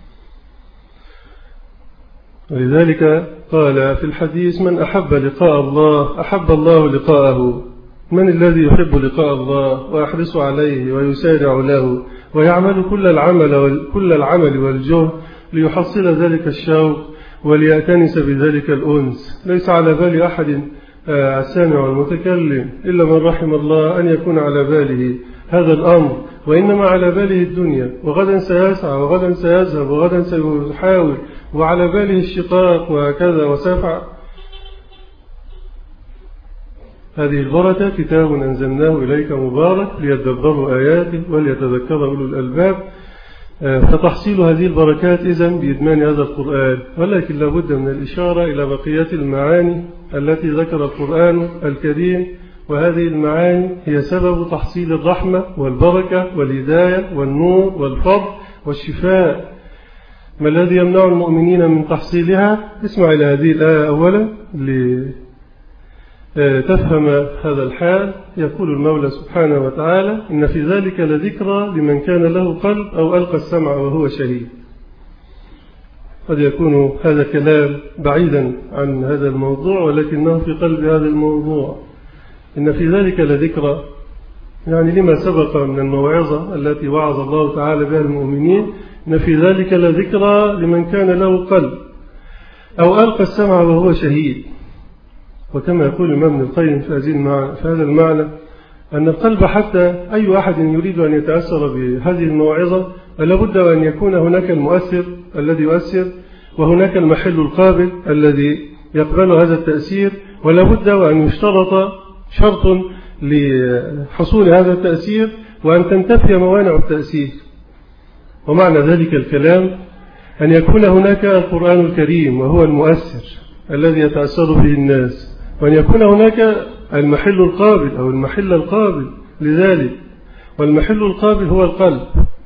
Speaker 1: ولذلك قال في الحديث: من أحب لقاء الله أحب الله لقاءه. من الذي يحب لقاء الله ويحرص عليه ويسارع له ويعمل كل العمل كل العمل والجهد ليحصل ذلك الشوق وليأتنس بذلك الأنس؟ ليس على بال أحد السامع والمتكلم إلا من رحم الله أن يكون على باله هذا الأمر، وإنما على باله الدنيا، وغدا سيسعى وغدا سيذهب وغدا سيحاول، وعلى باله الشقاق وهكذا وسفع. هذه البركة كتاب أنزلناه إليك مبارك ليدبروا آياته وليتذكر أولو الألباب. فتحصيل هذه البركات إذن بإدمان هذا القرآن، ولكن لابد من الإشارة إلى بقية المعاني التي ذكر القرآن الكريم، وهذه المعاني هي سبب تحصيل الرحمة والبركة والهداية والنور والفضل والشفاء. ما الذي يمنع المؤمنين من تحصيلها؟ اسمع إلى هذه الآية أولا لتفهم هذا الحال. يقول المولى سبحانه وتعالى: إن في ذلك لذكرى لمن كان له قلب أو ألقى السمع وهو شهيد. قد يكون هذا كلام بعيدا عن هذا الموضوع، ولكنه في قلب هذا الموضوع. إن في ذلك لذكرى، يعني لما سبق من الموعظة التي وعظ الله تعالى بها المؤمنين. إن في ذلك لذكرى لمن كان له قلب أو ألقى السمع وهو شهيد. وكما يقول الإمام ابن القيم في هذا المعنى أن القلب حتى أي أحد يريد أن يتأثر بهذه الموعظة لابد أن يكون هناك المؤثر الذي يؤثر، وهناك المحل القابل الذي يقبل هذا التأثير، ولابد أن يشترط شرط لحصول هذا التأثير وأن تنتفي موانع التأثير. ومعنى ذلك الكلام أن يكون هناك القرآن الكريم وهو المؤثر الذي يتأثر به الناس، وأن يكون هناك المحل القابل أو المحل القابل لذلك، والمحل القابل هو القلب.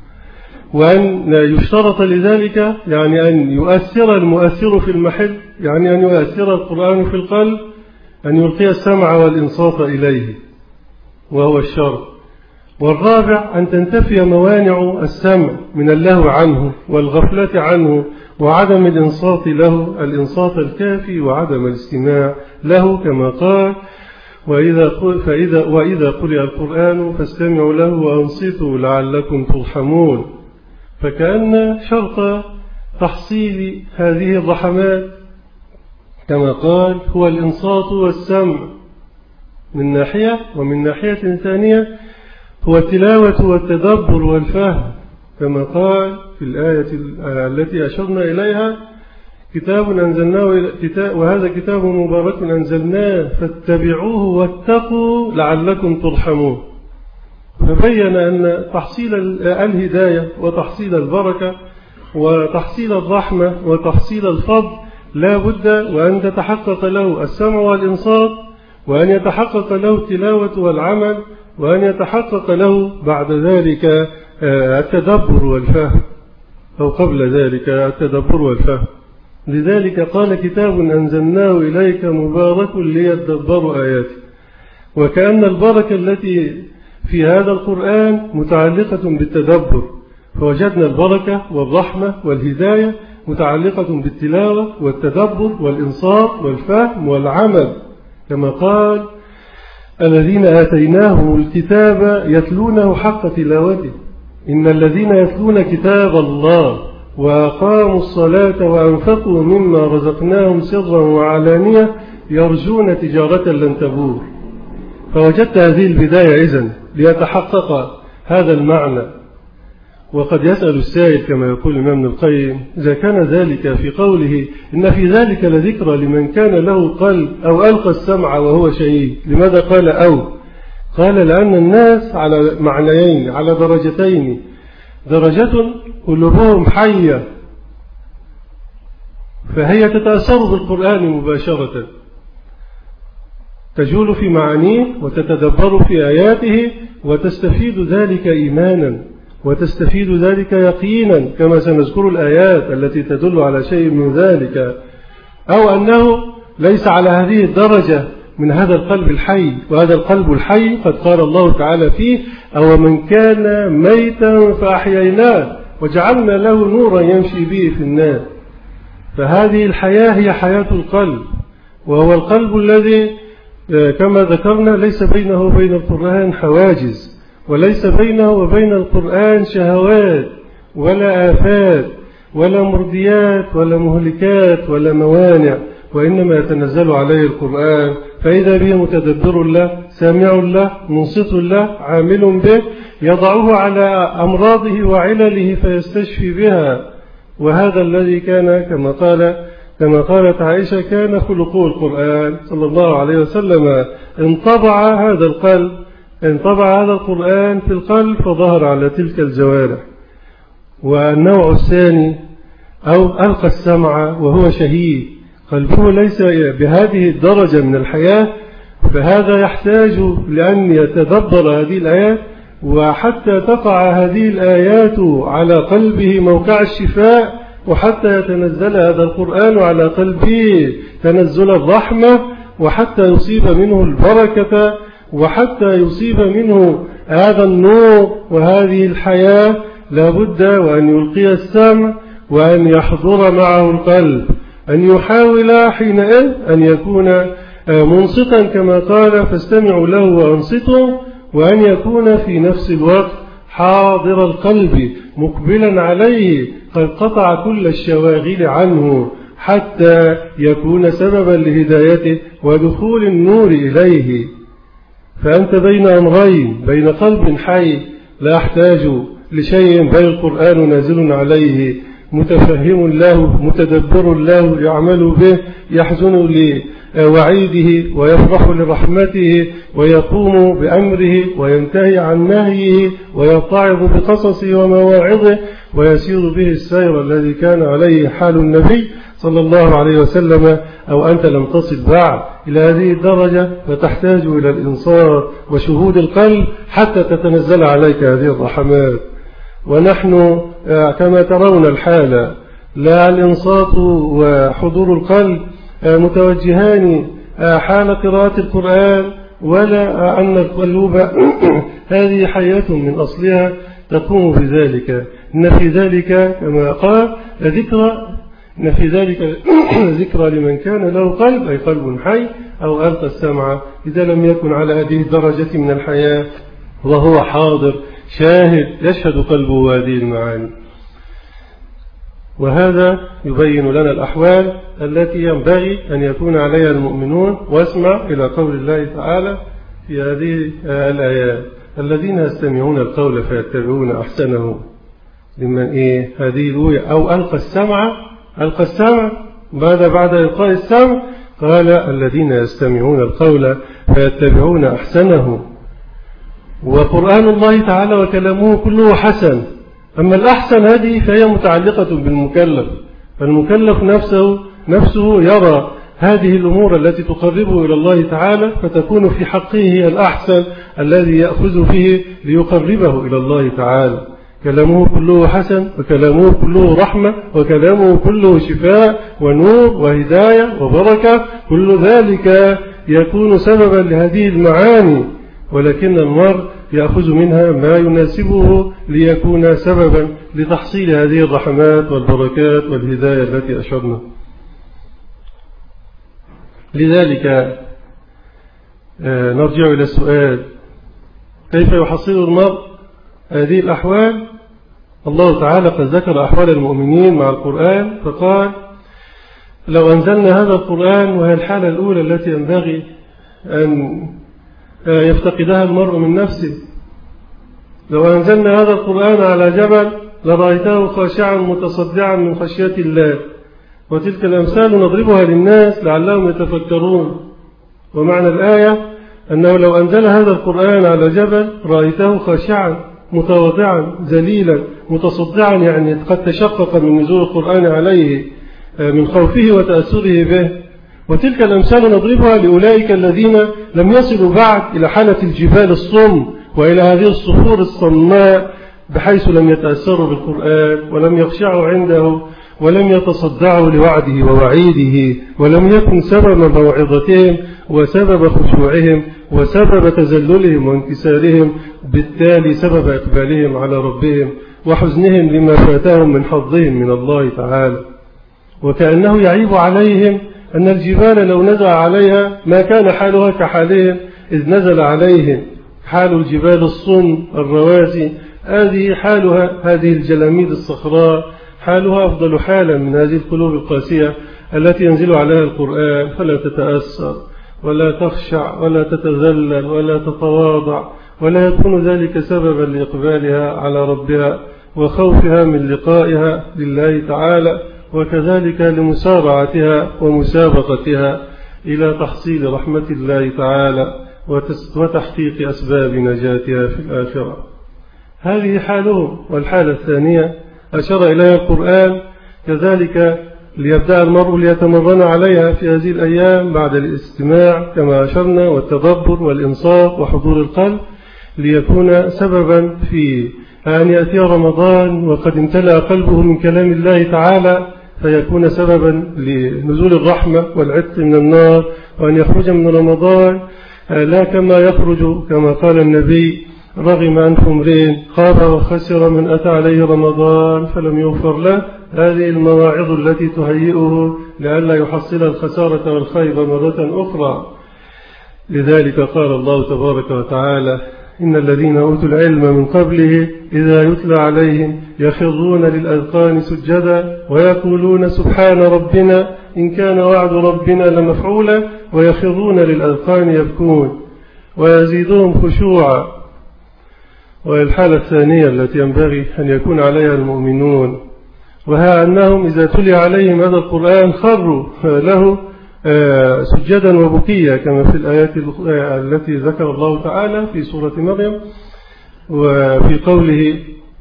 Speaker 1: وأن يشترط لذلك يعني أن يؤثر المؤثر في المحل، يعني أن يؤثر القرآن في القلب، أن يلقي السمع والإنصات إليه وهو الشرط. والرابع أن تنتفي موانع السمع من اللهو عنه والغفلة عنه وعدم الإنصات له الإنصات الكافي وعدم الاستماع له، كما قال: وإذا فإذا وإذا قرئ القرآن فاستمعوا له وأنصتوا لعلكم ترحمون. فكأن شرط تحصيل هذه الرحمات كما قال هو الإنصات والسمع من ناحية، ومن ناحية ثانية هو التلاوة والتدبر والفهم، كما قال في الآية التي أشرنا إليها: كتاب أنزلناه كتاب وهذا كتاب مبارك أنزلناه فاتبعوه واتقوا لعلكم ترحمون. فبين أن تحصيل الهداية وتحصيل البركة وتحصيل الرحمة وتحصيل الفضل لا بد وأن تتحقق له السمع والإنصات، وأن يتحقق له التلاوة والعمل، وأن يتحقق له بعد ذلك التدبر والفهم، أو قبل ذلك التدبر والفهم. لذلك قال كتاب أنزلناه إليك مبارك ليدبروا آياته. وكأن البركة التي في هذا القرآن متعلقة بالتدبر، فوجدنا البركة والرحمة والهداية متعلقة بالتلاوة والتدبر والإنصات والفهم والعمل، كما قال الذين آتيناهم الكتاب يتلونه حق تلاوته إن الذين يتلون كتاب الله وأقاموا الصلاة وأنفقوا مما رزقناهم سرا وعلانية يرجون تجارة لن تبور. فوجدت هذه البداية إذن ليتحقق هذا المعنى. وقد يسأل السائل كما يقول الإمام ابن القيم إذا كان ذلك في قوله إن في ذلك لذكرى لمن كان له قلب أو ألقى السمع وهو شهيد، لماذا قال أو؟ قال لأن الناس على معنيين، على درجتين، درجة قلوبهم حية فهي تتأثر بالقرآن مباشرة، تجول في معانيه وتتدبر في آياته وتستفيد ذلك إيمانا وتستفيد ذلك يقينا، كما سنذكر الآيات التي تدل على شيء من ذلك. أو أنه ليس على هذه الدرجة من هذا القلب الحي، وهذا القلب الحي قد قال الله تعالى فيه أو من كان ميتا فأحييناه وجعلنا له نورا يمشي به في الناس. فهذه الحياة هي حياة القلب، وهو القلب الذي كما ذكرنا ليس بينه وبين القرآن حواجز، وليس بينه وبين القرآن شهوات ولا آفات ولا مرديات ولا مهلكات ولا موانع، وإنما يتنزل عليه القرآن فإذا به متدبر له سامع له منصت له عامل به، يضعه على أمراضه وعلله فيستشفي بها. وهذا الذي كان كما قال كما قالت عائشة كان خلقه القرآن صلى الله عليه وسلم. انطبع هذا القلب انطبع هذا القرآن في القلب فظهر على تلك الجوارح. والنوع الثاني أو ألقى السمع وهو شهيد، قلبه ليس بهذه الدرجة من الحياة، فهذا يحتاج لأن يتدبر هذه الآيات، وحتى تقع هذه الآيات على قلبه موقع الشفاء، وحتى يتنزل هذا القرآن على قلبه تنزل الرحمة، وحتى يصيب منه البركة، وحتى يصيب منه هذا النور وهذه الحياة، لابد وأن يلقي السمع وأن يحضر معه القلب، أن يحاول حينئذ أن يكون منصتا كما قال فاستمعوا له وأنصتوا، وأن يكون في نفس الوقت حاضر القلب مقبلا عليه قد قطع كل الشواغل عنه، حتى يكون سببا لهدايته ودخول النور إليه. فأنت بين أمرين، بين قلب حي لا يحتاج لشيء بل القرآن نازل عليه متفهم له متدبر له يعمل به، يحزن لوعيده ويفرح لرحمته ويقوم بأمره وينتهي عن نهيه ويتعظ بقصصه ومواعظه ويسير به السير الذي كان عليه حال النبي صلى الله عليه وسلم. أو أنت لم تصل بعد إلى هذه الدرجة فتحتاج إلى الإنصات وشهود القلب حتى تتنزل عليك هذه الرحمات. ونحن كما ترون الحالة لا الإنصات وحضور القلب متوجهان حال قراءة القرآن، ولا أن القلوب هذه حياة من أصلها تقوم بذلك. إن في ذلك كما قال ذكرى إن في ذلك ذكرى لمن كان له قلب، أي قلب حي أو ألقى السمع إذا لم يكن على هذه الدرجة من الحياة وهو حاضر شاهد يشهد قلبه هذه المعاني. وهذا يبين لنا الأحوال التي ينبغي أن يكون عليها المؤمنون. واسمع إلى قول الله تعالى في هذه الآيات الذين يستمعون القول فيتبعون أحسنه. لمن إيه هذه الآية أو ألقى السمع ألقى السمع بعد بعد إلقاء السمع قال الذين يستمعون القول فيتبعون أحسنه. وقرآن الله تعالى وكلامه كله حسن، أما الأحسن هذه فهي متعلقة بالمكلف، فالمكلف نفسه نفسه يرى هذه الأمور التي تقربه إلى الله تعالى، فتكون في حقه الأحسن الذي يأخذ فيه ليقربه إلى الله تعالى. كلامه كله حسن، وكلامه كله رحمة، وكلامه كله شفاء ونور وهداية وبركة، كل ذلك يكون سببا لهذه المعاني، ولكن المرء يأخذ منها ما يناسبه ليكون سببا لتحصيل هذه الرحمات والبركات والهداية التي أشرنا. لذلك نرجع إلى السؤال: كيف يحصل المرء هذه الأحوال؟ الله تعالى قد ذكر أحوال المؤمنين مع القرآن فقال: لو أنزلنا هذا القرآن، وهي الحالة الأولى التي ينبغي أن يفتقدها المرء من نفسه، لو أنزلنا هذا القرآن على جبل لرأيته خاشعا متصدعا من خشية الله. وتلك الأمثال نضربها للناس لعلهم يتفكرون. ومعنى الآية أنه لو أنزل هذا القرآن على جبل رأيته خاشعا متواضعا ذليلا متصدعا، يعني قد تشقق من نزول القرآن عليه من خوفه وتأثره به. وتلك الأمثال نضربها لأولئك الذين لم يصلوا بعد إلى حالة الجبال الصم وإلى هذه الصخور الصماء، بحيث لم يتأثروا بالقرآن ولم يخشعوا عنده ولم يتصدعوا لوعده ووعيده، ولم يكن سبب موعظتهم وسبب خشوعهم وسبب تذللهم وانكسارهم، بالتالي سبب إقبالهم على ربهم وحزنهم لما فاتهم من حظهم من الله تعالى. وكأنه يعيب عليهم أن الجبال لو نزل عليها ما كان حالها كحالهم إذ نزل عليهم. حال الجبال الصم الرواسي هذه حالها، هذه الجلاميد الصخراء حالها أفضل حالا من هذه القلوب القاسية التي ينزل عليها القرآن، فلا تتأثر ولا تخشع ولا تتذلل ولا تتواضع، ولا يكون ذلك سببا لإقبالها على ربها وخوفها من لقائها لله تعالى، وكذلك لمسارعتها ومسابقتها إلى تحصيل رحمة الله تعالى وتحقيق أسباب نجاتها في الآخرة. هذه حالهم. والحالة الثانية أشار إليها القرآن كذلك ليبدأ المرء ليتمرن عليها في هذه الأيام بعد الاستماع كما أشرنا والتدبر والإنصات وحضور القلب، ليكون سببا في أن يأتي رمضان وقد امتلأ قلبه من كلام الله تعالى، فيكون سببا لنزول الرحمة والعتق من النار، وأن يخرج من رمضان لا كما يخرج كما قال النبي: رغم أنف امرئ خاب وخسر من أتى عليه رمضان فلم يغفر له. هذه المواعظ التي تهيئه لئلا يحصل الخسارة والخيبة مرة أخرى. لذلك قال الله تبارك وتعالى: إن الذين أوتوا العلم من قبله إذا يتلى عليهم يخرون للأذقان سجدا ويقولون سبحان ربنا إن كان وعد ربنا لمفعولا، ويخرون للأذقان يبكون ويزيدهم خشوعا. والحالة الثانية التي ينبغي أن يكون عليها المؤمنون، وها أنهم إذا تلي عليهم هذا القرآن خروا له سجدا وبكيا، كما في الآيات التي ذكر الله تعالى في سورة مريم، وفي قوله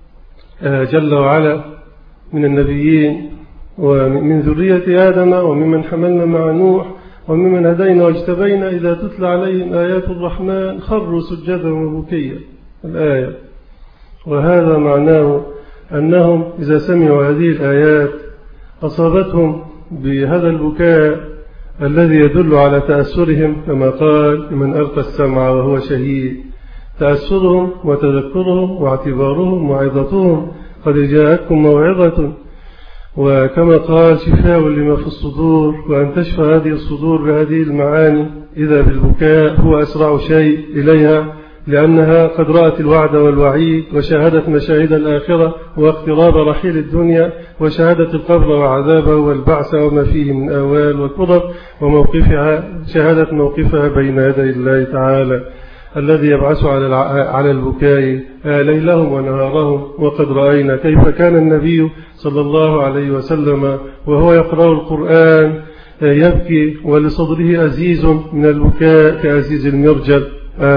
Speaker 1: جل وعلا: من النبيين ومن ذرية آدم وممن حملنا مع نوح وممن هدينا واجتبينا إذا تتلى عليهم آيات الرحمن خروا سجدا وبكيا الآية. وهذا معناه أنهم إذا سمعوا هذه الآيات أصابتهم بهذا البكاء الذي يدل على تأثرهم، كما قال: لمن ألقى السمع وهو شهيد. تأثرهم وتذكرهم واعتبارهم وعظتهم قد جاءتكم موعظة، وكما قال: شفاء لما في الصدور، وأن تشفى هذه الصدور بهذه المعاني إذا بالبكاء هو أسرع شيء إليها، لأنها قد رأت الوعد والوعيد وشاهدت مشاهد الآخرة واقتراب رحيل الدنيا وشاهدت القبر وعذابه والبعث وما فيه من آوال وكرب، وموقفها شاهدت موقفها بين يدي الله تعالى الذي يبعث على على البكاء ليلهم ونهارهم. وقد رأينا كيف كان النبي صلى الله عليه وسلم وهو يقرأ القرآن يبكي ولصدره أزيز من البكاء كأزيز المرجل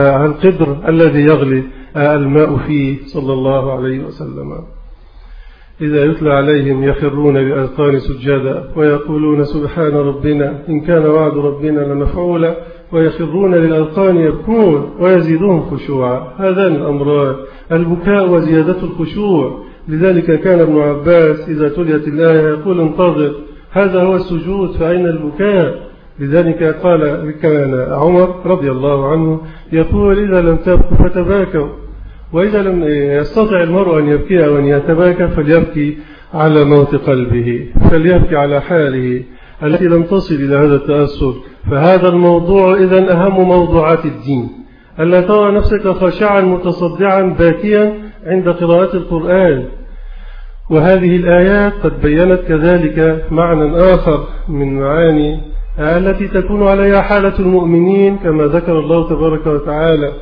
Speaker 1: القدر الذي يغلي الماء فيه صلى الله عليه وسلم. إذا يتلى عليهم يخرون للأذقان سجدا ويقولون سبحان ربنا إن كان وعد ربنا لمفعولا ويخرون للأذقان يبكون ويزيدهم خشوعا. هذان الأمران البكاء وزيادة الخشوع. لذلك كان ابن عباس إذا تليت الآية يقول انتظر هذا هو السجود فأين البكاء. لذلك قال كان عمر رضي الله عنه يقول إذا لم تبكوا فتباكوا، وإذا لم يستطع المرء أن يبكي أو أن يتباكى فليبكي على موت قلبه، فليبكي على حاله التي لم تصل إلى هذا التأثر. فهذا الموضوع إذن أهم موضوعات الدين، ألا ترى نفسك خاشعا متصدعا باكيا عند قراءة القرآن. وهذه الآيات قد بيّنت كذلك معنى آخر من معاني التي تكون عليها حالة المؤمنين كما ذكر الله تبارك وتعالى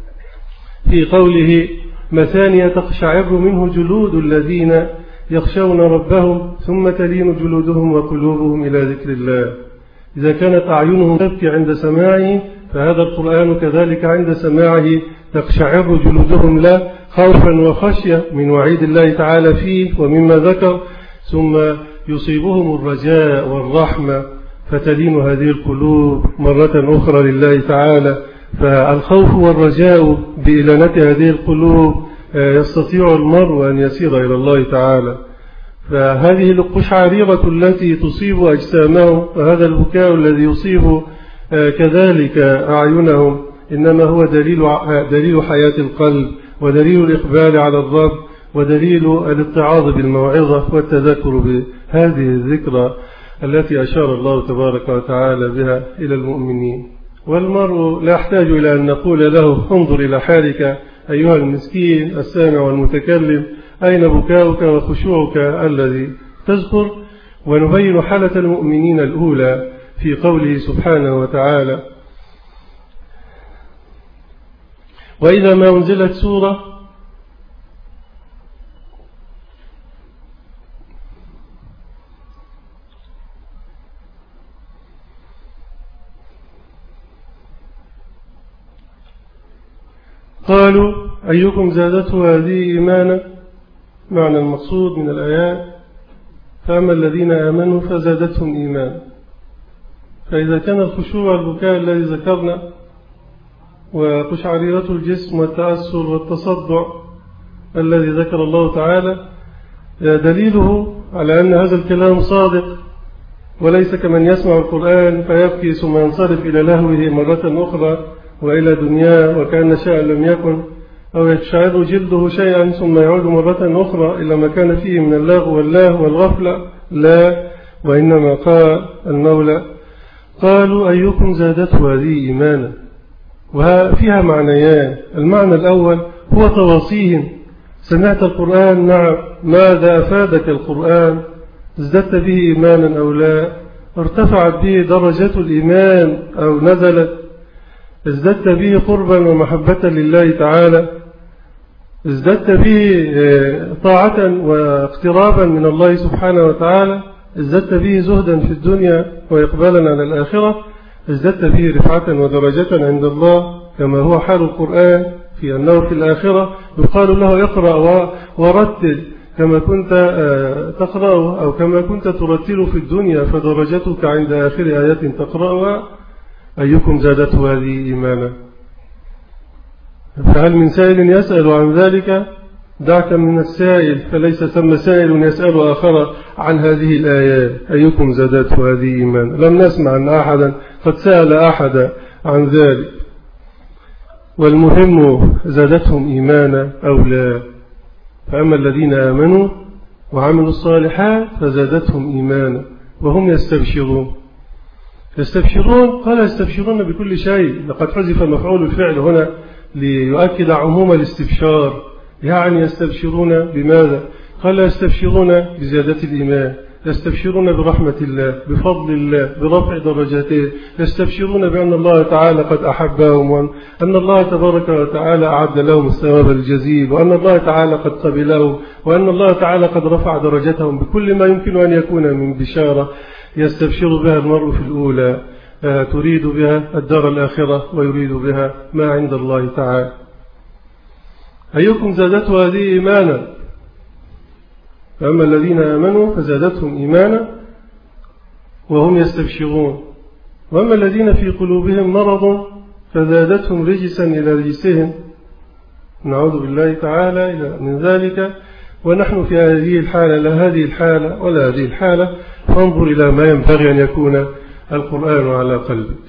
Speaker 1: في قوله مثانية تقشعر منه جلود الذين يخشون ربهم ثم تلين جلودهم وقلوبهم إلى ذكر الله. إذا كانت أعينهم تبكي عند سماعه فهذا القرآن كذلك عند سماعه تقشعر جلودهم له خوفا وخشية من وعيد الله تعالى فيه ومما ذكر، ثم يصيبهم الرجاء والرحمة فتلين هذه القلوب مرة أخرى لله تعالى. فالخوف والرجاء بإلانة هذه القلوب يستطيع المرء أن يسير إلى الله تعالى. فهذه القشعريرة التي تصيب أجسامهم وهذا البكاء الذي يصيب كذلك أعينهم إنما هو دليل دليل حياة القلب ودليل الإقبال على الرب ودليل الاتعاظ بالموعظة والتذكر بهذه الذكرى التي أشار الله تبارك وتعالى بها إلى المؤمنين. والمرء لا يحتاج إلى أن نقول له انظر إلى حالك أيها المسكين السامع والمتكلم أين بكاؤك وخشوعك الذي تذكر. ونبين حالة المؤمنين الأولى في قوله سبحانه وتعالى وإذا ما أنزلت سورة قالوا أيكم زادته هذه إيمانا. معنى المقصود من الآيات فأما الذين آمنوا فزادتهم إيمانا. فإذا كان الخشوع والبكاء الذي ذكرنا وقشعريرة الجسم والتأثر والتصدع الذي ذكر الله تعالى دليله على أن هذا الكلام صادق وليس كمن يسمع القرآن فيبكي ثم ينصرف إلى لهوه مرة أخرى وإلى دنياه وكأن شيئا لم يكن، أو يشعر جلده شيئا ثم يعود مرة أخرى إلى ما كان فيه من اللغو والله والغفلة. لا، وإنما قال المولى قالوا أيكم زادته هذه إيمانا. وفيها معنيان. المعنى الأول هو تواصيهم. سمعت القرآن؟ نعم. ماذا أفادك القرآن؟ ازددت به إيمانا أو لا؟ ارتفعت به درجة الإيمان أو نزلت؟ ازددت به قربا ومحبة لله تعالى؟ ازددت به طاعة واقترابا من الله سبحانه وتعالى؟ ازددت به زهدا في الدنيا وإقبالا على الآخرة؟ ازددت به رفعة ودرجة عند الله كما هو حال القرآن في أنه في الآخرة يقال له اقرأ ورتل كما كنت تقرأ أو كما كنت ترتل في الدنيا فدرجتك عند آخر آيات تقرأها. أيكم زادته هذه إيمانا. فهل من سائل يسأل عن ذلك؟ دعك من السائل، فليس ثم سائل يسأل آخر عن هذه الآيات أيكم زادته هذه إيمانا. لم نسمع أن أحدا قد سأل أحدا عن ذلك. والمهم زادتهم إيمانا أو لا. فأما الذين آمنوا وعملوا الصالحات فزادتهم إيمانا وهم يستبشرون. يستبشرون قال يستبشرون بكل شيء. لقد حذف مفعول الفعل هنا ليؤكد عموم الاستبشار. يعني يستبشرون بماذا؟ قال يستبشرون بزيادة الإيمان، يستبشرون برحمة الله، بفضل الله، برفع درجاته، يستبشرون بأن الله تعالى قد أحبهم وأن الله تبارك وتعالى أعد لهم الثواب الجزيل وأن الله تعالى قد قبلهم وأن الله تعالى قد رفع درجتهم بكل ما يمكن أن يكون من بشارة يستبشر بها المرء في الأولى. تريد بها الدار الآخرة ويريد بها ما عند الله تعالى. أيكم زادته هذه إيمانا. فأما الذين آمنوا فزادتهم إيمانا وهم يستبشرون، وأما الذين في قلوبهم مرض فزادتهم رجسا إلى رجسهم، نعوذ بالله تعالى من ذلك. ونحن في هذه الحالة، لا هذه الحالة ولا هذه الحالة، فانظر إلى ما ينبغي أن يكون القرآن على قلبك.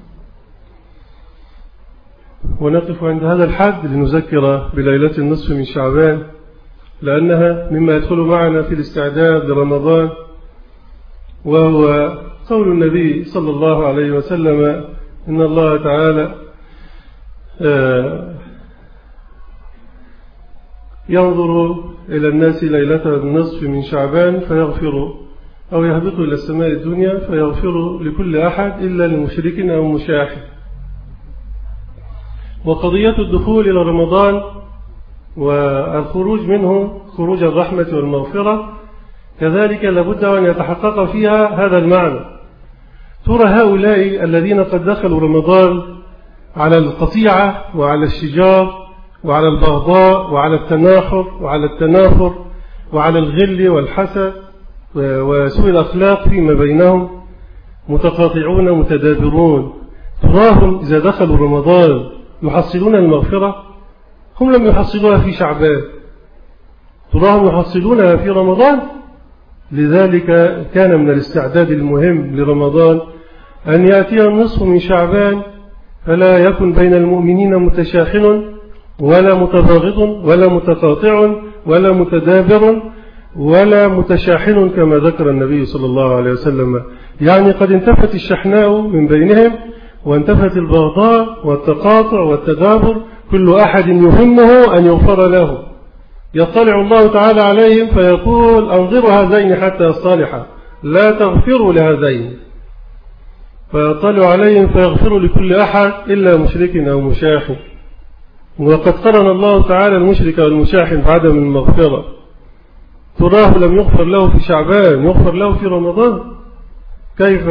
Speaker 1: ونقف عند هذا الحد لنذكر بليلة النصف من شعبان، لأنها مما يدخل معنا في الاستعداد لرمضان، وهو قول النبي صلى الله عليه وسلم إن الله تعالى ينظر إلى الناس ليلة النصف من شعبان فيغفر، أو يهبط إلى السماء الدنيا فيغفر لكل أحد إلا لمشرك أو مشاحن. وقضية الدخول إلى رمضان والخروج منه خروج الرحمة والمغفرة كذلك لابد أن يتحقق فيها هذا المعنى. ترى هؤلاء الذين قد دخلوا رمضان على القطيعة وعلى الشجار وعلى البغضاء وعلى التناحر وعلى التنافر وعلى الغل والحسد وسوء الأخلاق فيما بينهم، متقاطعون متدابرون، تراهم إذا دخلوا رمضان يحصلون المغفرة؟ هم لم يحصلوها في شعبان، تراهم يحصلونها في رمضان. لذلك كان من الاستعداد المهم لرمضان أن يأتي النصف من شعبان فلا يكن بين المؤمنين متشاحن ولا متباغض ولا متقاطع ولا متدابر ولا متشاحن كما ذكر النبي صلى الله عليه وسلم. يعني قد انتفت الشحناء من بينهم وانتفت البغضاء والتقاطع والتدابر، كل أحد يهمه أن يغفر له. يطلع الله تعالى عليهم فيقول أنظروا هذين حتى يصطلحا، لا تغفروا لهذين، فيطلع عليهم فيغفر لكل أحد إلا مشرك أو مشاحن. وقد قرن الله تعالى المشرك والمشاحن بعدم المغفرة، تراه لم يغفر له في شعبان يغفر له في رمضان. كيف؟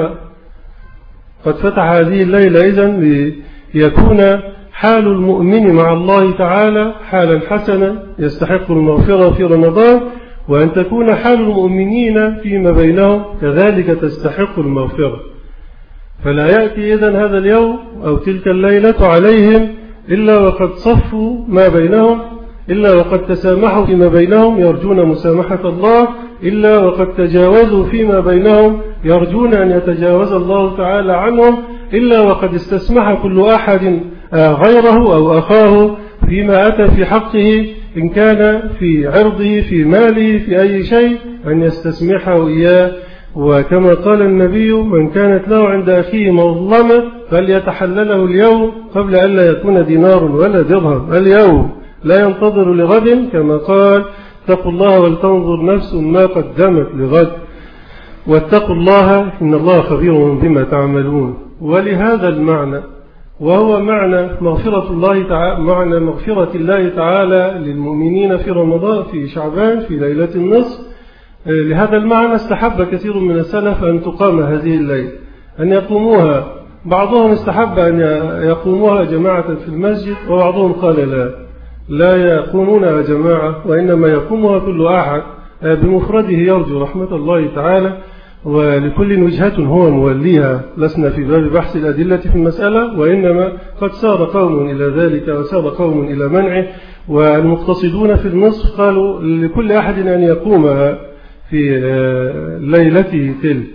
Speaker 1: قد فتح هذه الليلة إذن ليكون حال المؤمن مع الله تعالى حالا حسنا يستحق المغفرة في رمضان، وأن تكون حال المؤمنين فيما بينهم كذلك تستحق المغفرة. فلا يأتي إذن هذا اليوم أو تلك الليلة عليهم إلا وقد صفوا ما بينهم، إلا وقد تسامحوا فيما بينهم يرجون مسامحة الله، إلا وقد تجاوزوا فيما بينهم يرجون أن يتجاوز الله تعالى عنهم، إلا وقد استسمح كل أحد غيره أو أخاه فيما أتى في حقه، إن كان في عرضه في ماله في أي شيء أن يستسمحه إياه. وكما قال النبي من كانت له عند أخيه مظلمة فليتحلله اليوم قبل أن لا يكون دينار ولا درهم، اليوم لا ينتظر لغد، كما قال اتقوا الله ولتنظر نفس ما قدمت لغد، واتقوا الله إن الله خبير بما تعملون. ولهذا المعنى، وهو معنى مغفرة الله تعالى، معنى مغفرة الله تعالى للمؤمنين في رمضان في شعبان في ليلة النصف، لهذا المعنى استحب كثير من السلف أن تقام هذه الليلة، أن يقوموها. بعضهم استحب أن يقوموها جماعة في المسجد، وبعضهم قال لا لا يقومونها جماعة، وإنما يقومها كل أحد بمفرده يرجو رحمة الله تعالى، ولكل وجهة هو موليها. لسنا في باب بحث الأدلة في المسألة، وإنما قد سار قوم إلى ذلك وسار قوم إلى منعه، والمقتصدون في النصف قالوا لكل أحد أن يقومها في ليلته تلك.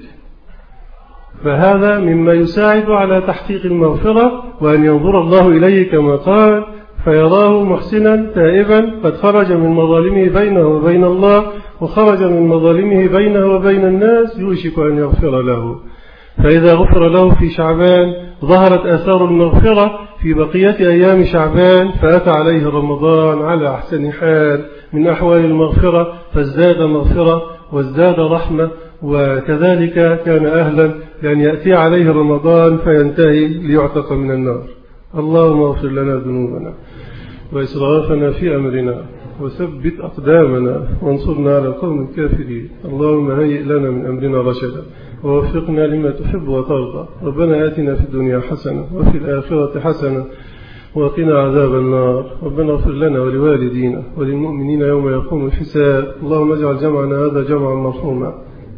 Speaker 1: فهذا مما يساعد على تحقيق المغفرة، وأن ينظر الله إليه كما قال فيراه محسنا تائبا قد خرج من مظالمه بينه وبين الله، وخرج من مظالمه بينه وبين الناس، يوشك أن يغفر له. فإذا غفر له في شعبان ظهرت آثار المغفرة في بقية أيام شعبان، فأتى عليه رمضان على أحسن حال من أحوال المغفرة، فازداد مغفرة وازداد رحمة، وكذلك كان أهلا لأن يأتي عليه رمضان فينتهي ليعتق من النار. اللهم اغفر لنا ذنوبنا وإسرافنا في أمرنا وثبت أقدامنا وانصرنا على القوم الكافرين. اللهم هيئ لنا من أمرنا رشدا ووفقنا لما تحب وترضى. ربنا آتنا في الدنيا حسنة وفي الآخرة حسنة وقنا عذاب النار. ربنا اغفر لنا ولوالدينا وللمؤمنين يوم يقوم الحساب. اللهم اجعل جمعنا هذا جمعا مرحوما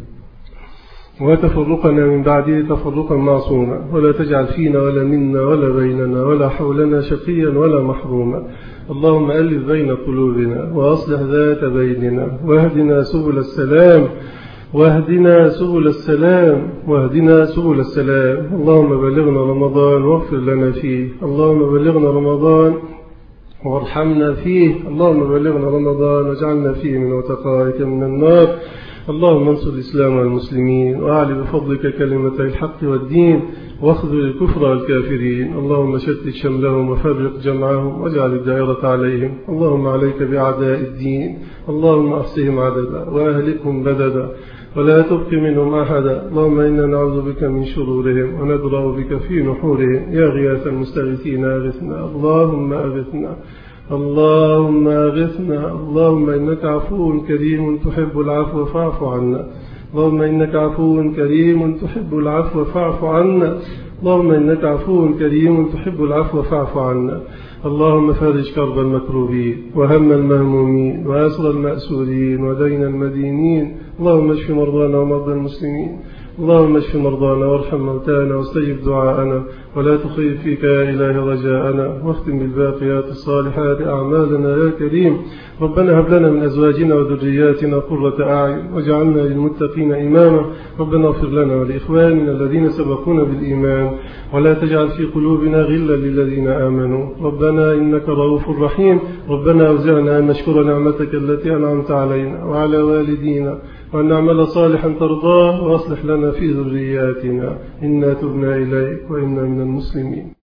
Speaker 1: وتفرقنا من بعده تفرقا معصوما، ولا تجعل فينا ولا منا ولا بيننا ولا حولنا شقيا ولا محروما. اللهم ألف بين قلوبنا وأصلح ذات بيننا واهدنا سبل السلام واهدنا سبل السلام واهدنا سبل السلام. اللهم بلغنا رمضان واغفر لنا فيه. اللهم بلغنا رمضان وارحمنا فيه. اللهم بلغنا رمضان واجعلنا فيه من وتقائك من النار. اللهم انصر الإسلام والمسلمين وأعلي بفضلك كلمتي الحق والدين واخذل الكفر والكافرين. اللهم شتت شملهم وفرق جمعهم واجعل الدائرة عليهم. اللهم عليك بأعداء الدين. اللهم أحصهم عددا وأهلكهم بددا ولا تبق منهم أحدا. اللهم إنا نعوذ بك من شرورهم وندرأ بك في نحورهم. يا غياث المستغيثين أغثنا. اللهم أغثنا اللهم أغثنا. اللهم إنك عفو كريم تحب العفو فاعف عنا. اللهم إنك عفو كريم تحب العفو فاعف عنا. اللهم إنك عفو كريم تحب العفو فاعف عنا. اللهم فرج كرب المكروبين وهم المهمومين وأسر المأسورين ودين المدينين. اللهم اشف مرضانا ومرضى المسلمين. اللهم اشف مرضانا وارحم موتانا واستجب دعاءنا ولا تخيب فيك يا إله رجاءنا. واختم بالباقيات الصالحات أعمالنا يا كريم. ربنا هب لنا من أزواجنا وذرياتنا قرة أعين واجعلنا للمتقين إماما. ربنا اغفر لنا ولإخواننا الذين سبقونا بالإيمان ولا تجعل في قلوبنا غلا للذين آمنوا. ربنا إنك رؤوف رحيم. ربنا أوزعنا أن نشكر نعمتك التي أنعمت علينا وعلى والدينا وأن نعمل صالحا ترضاه وأصلح لنا في ذرياتنا إنا تبنا إليك وإنا من المسلمين.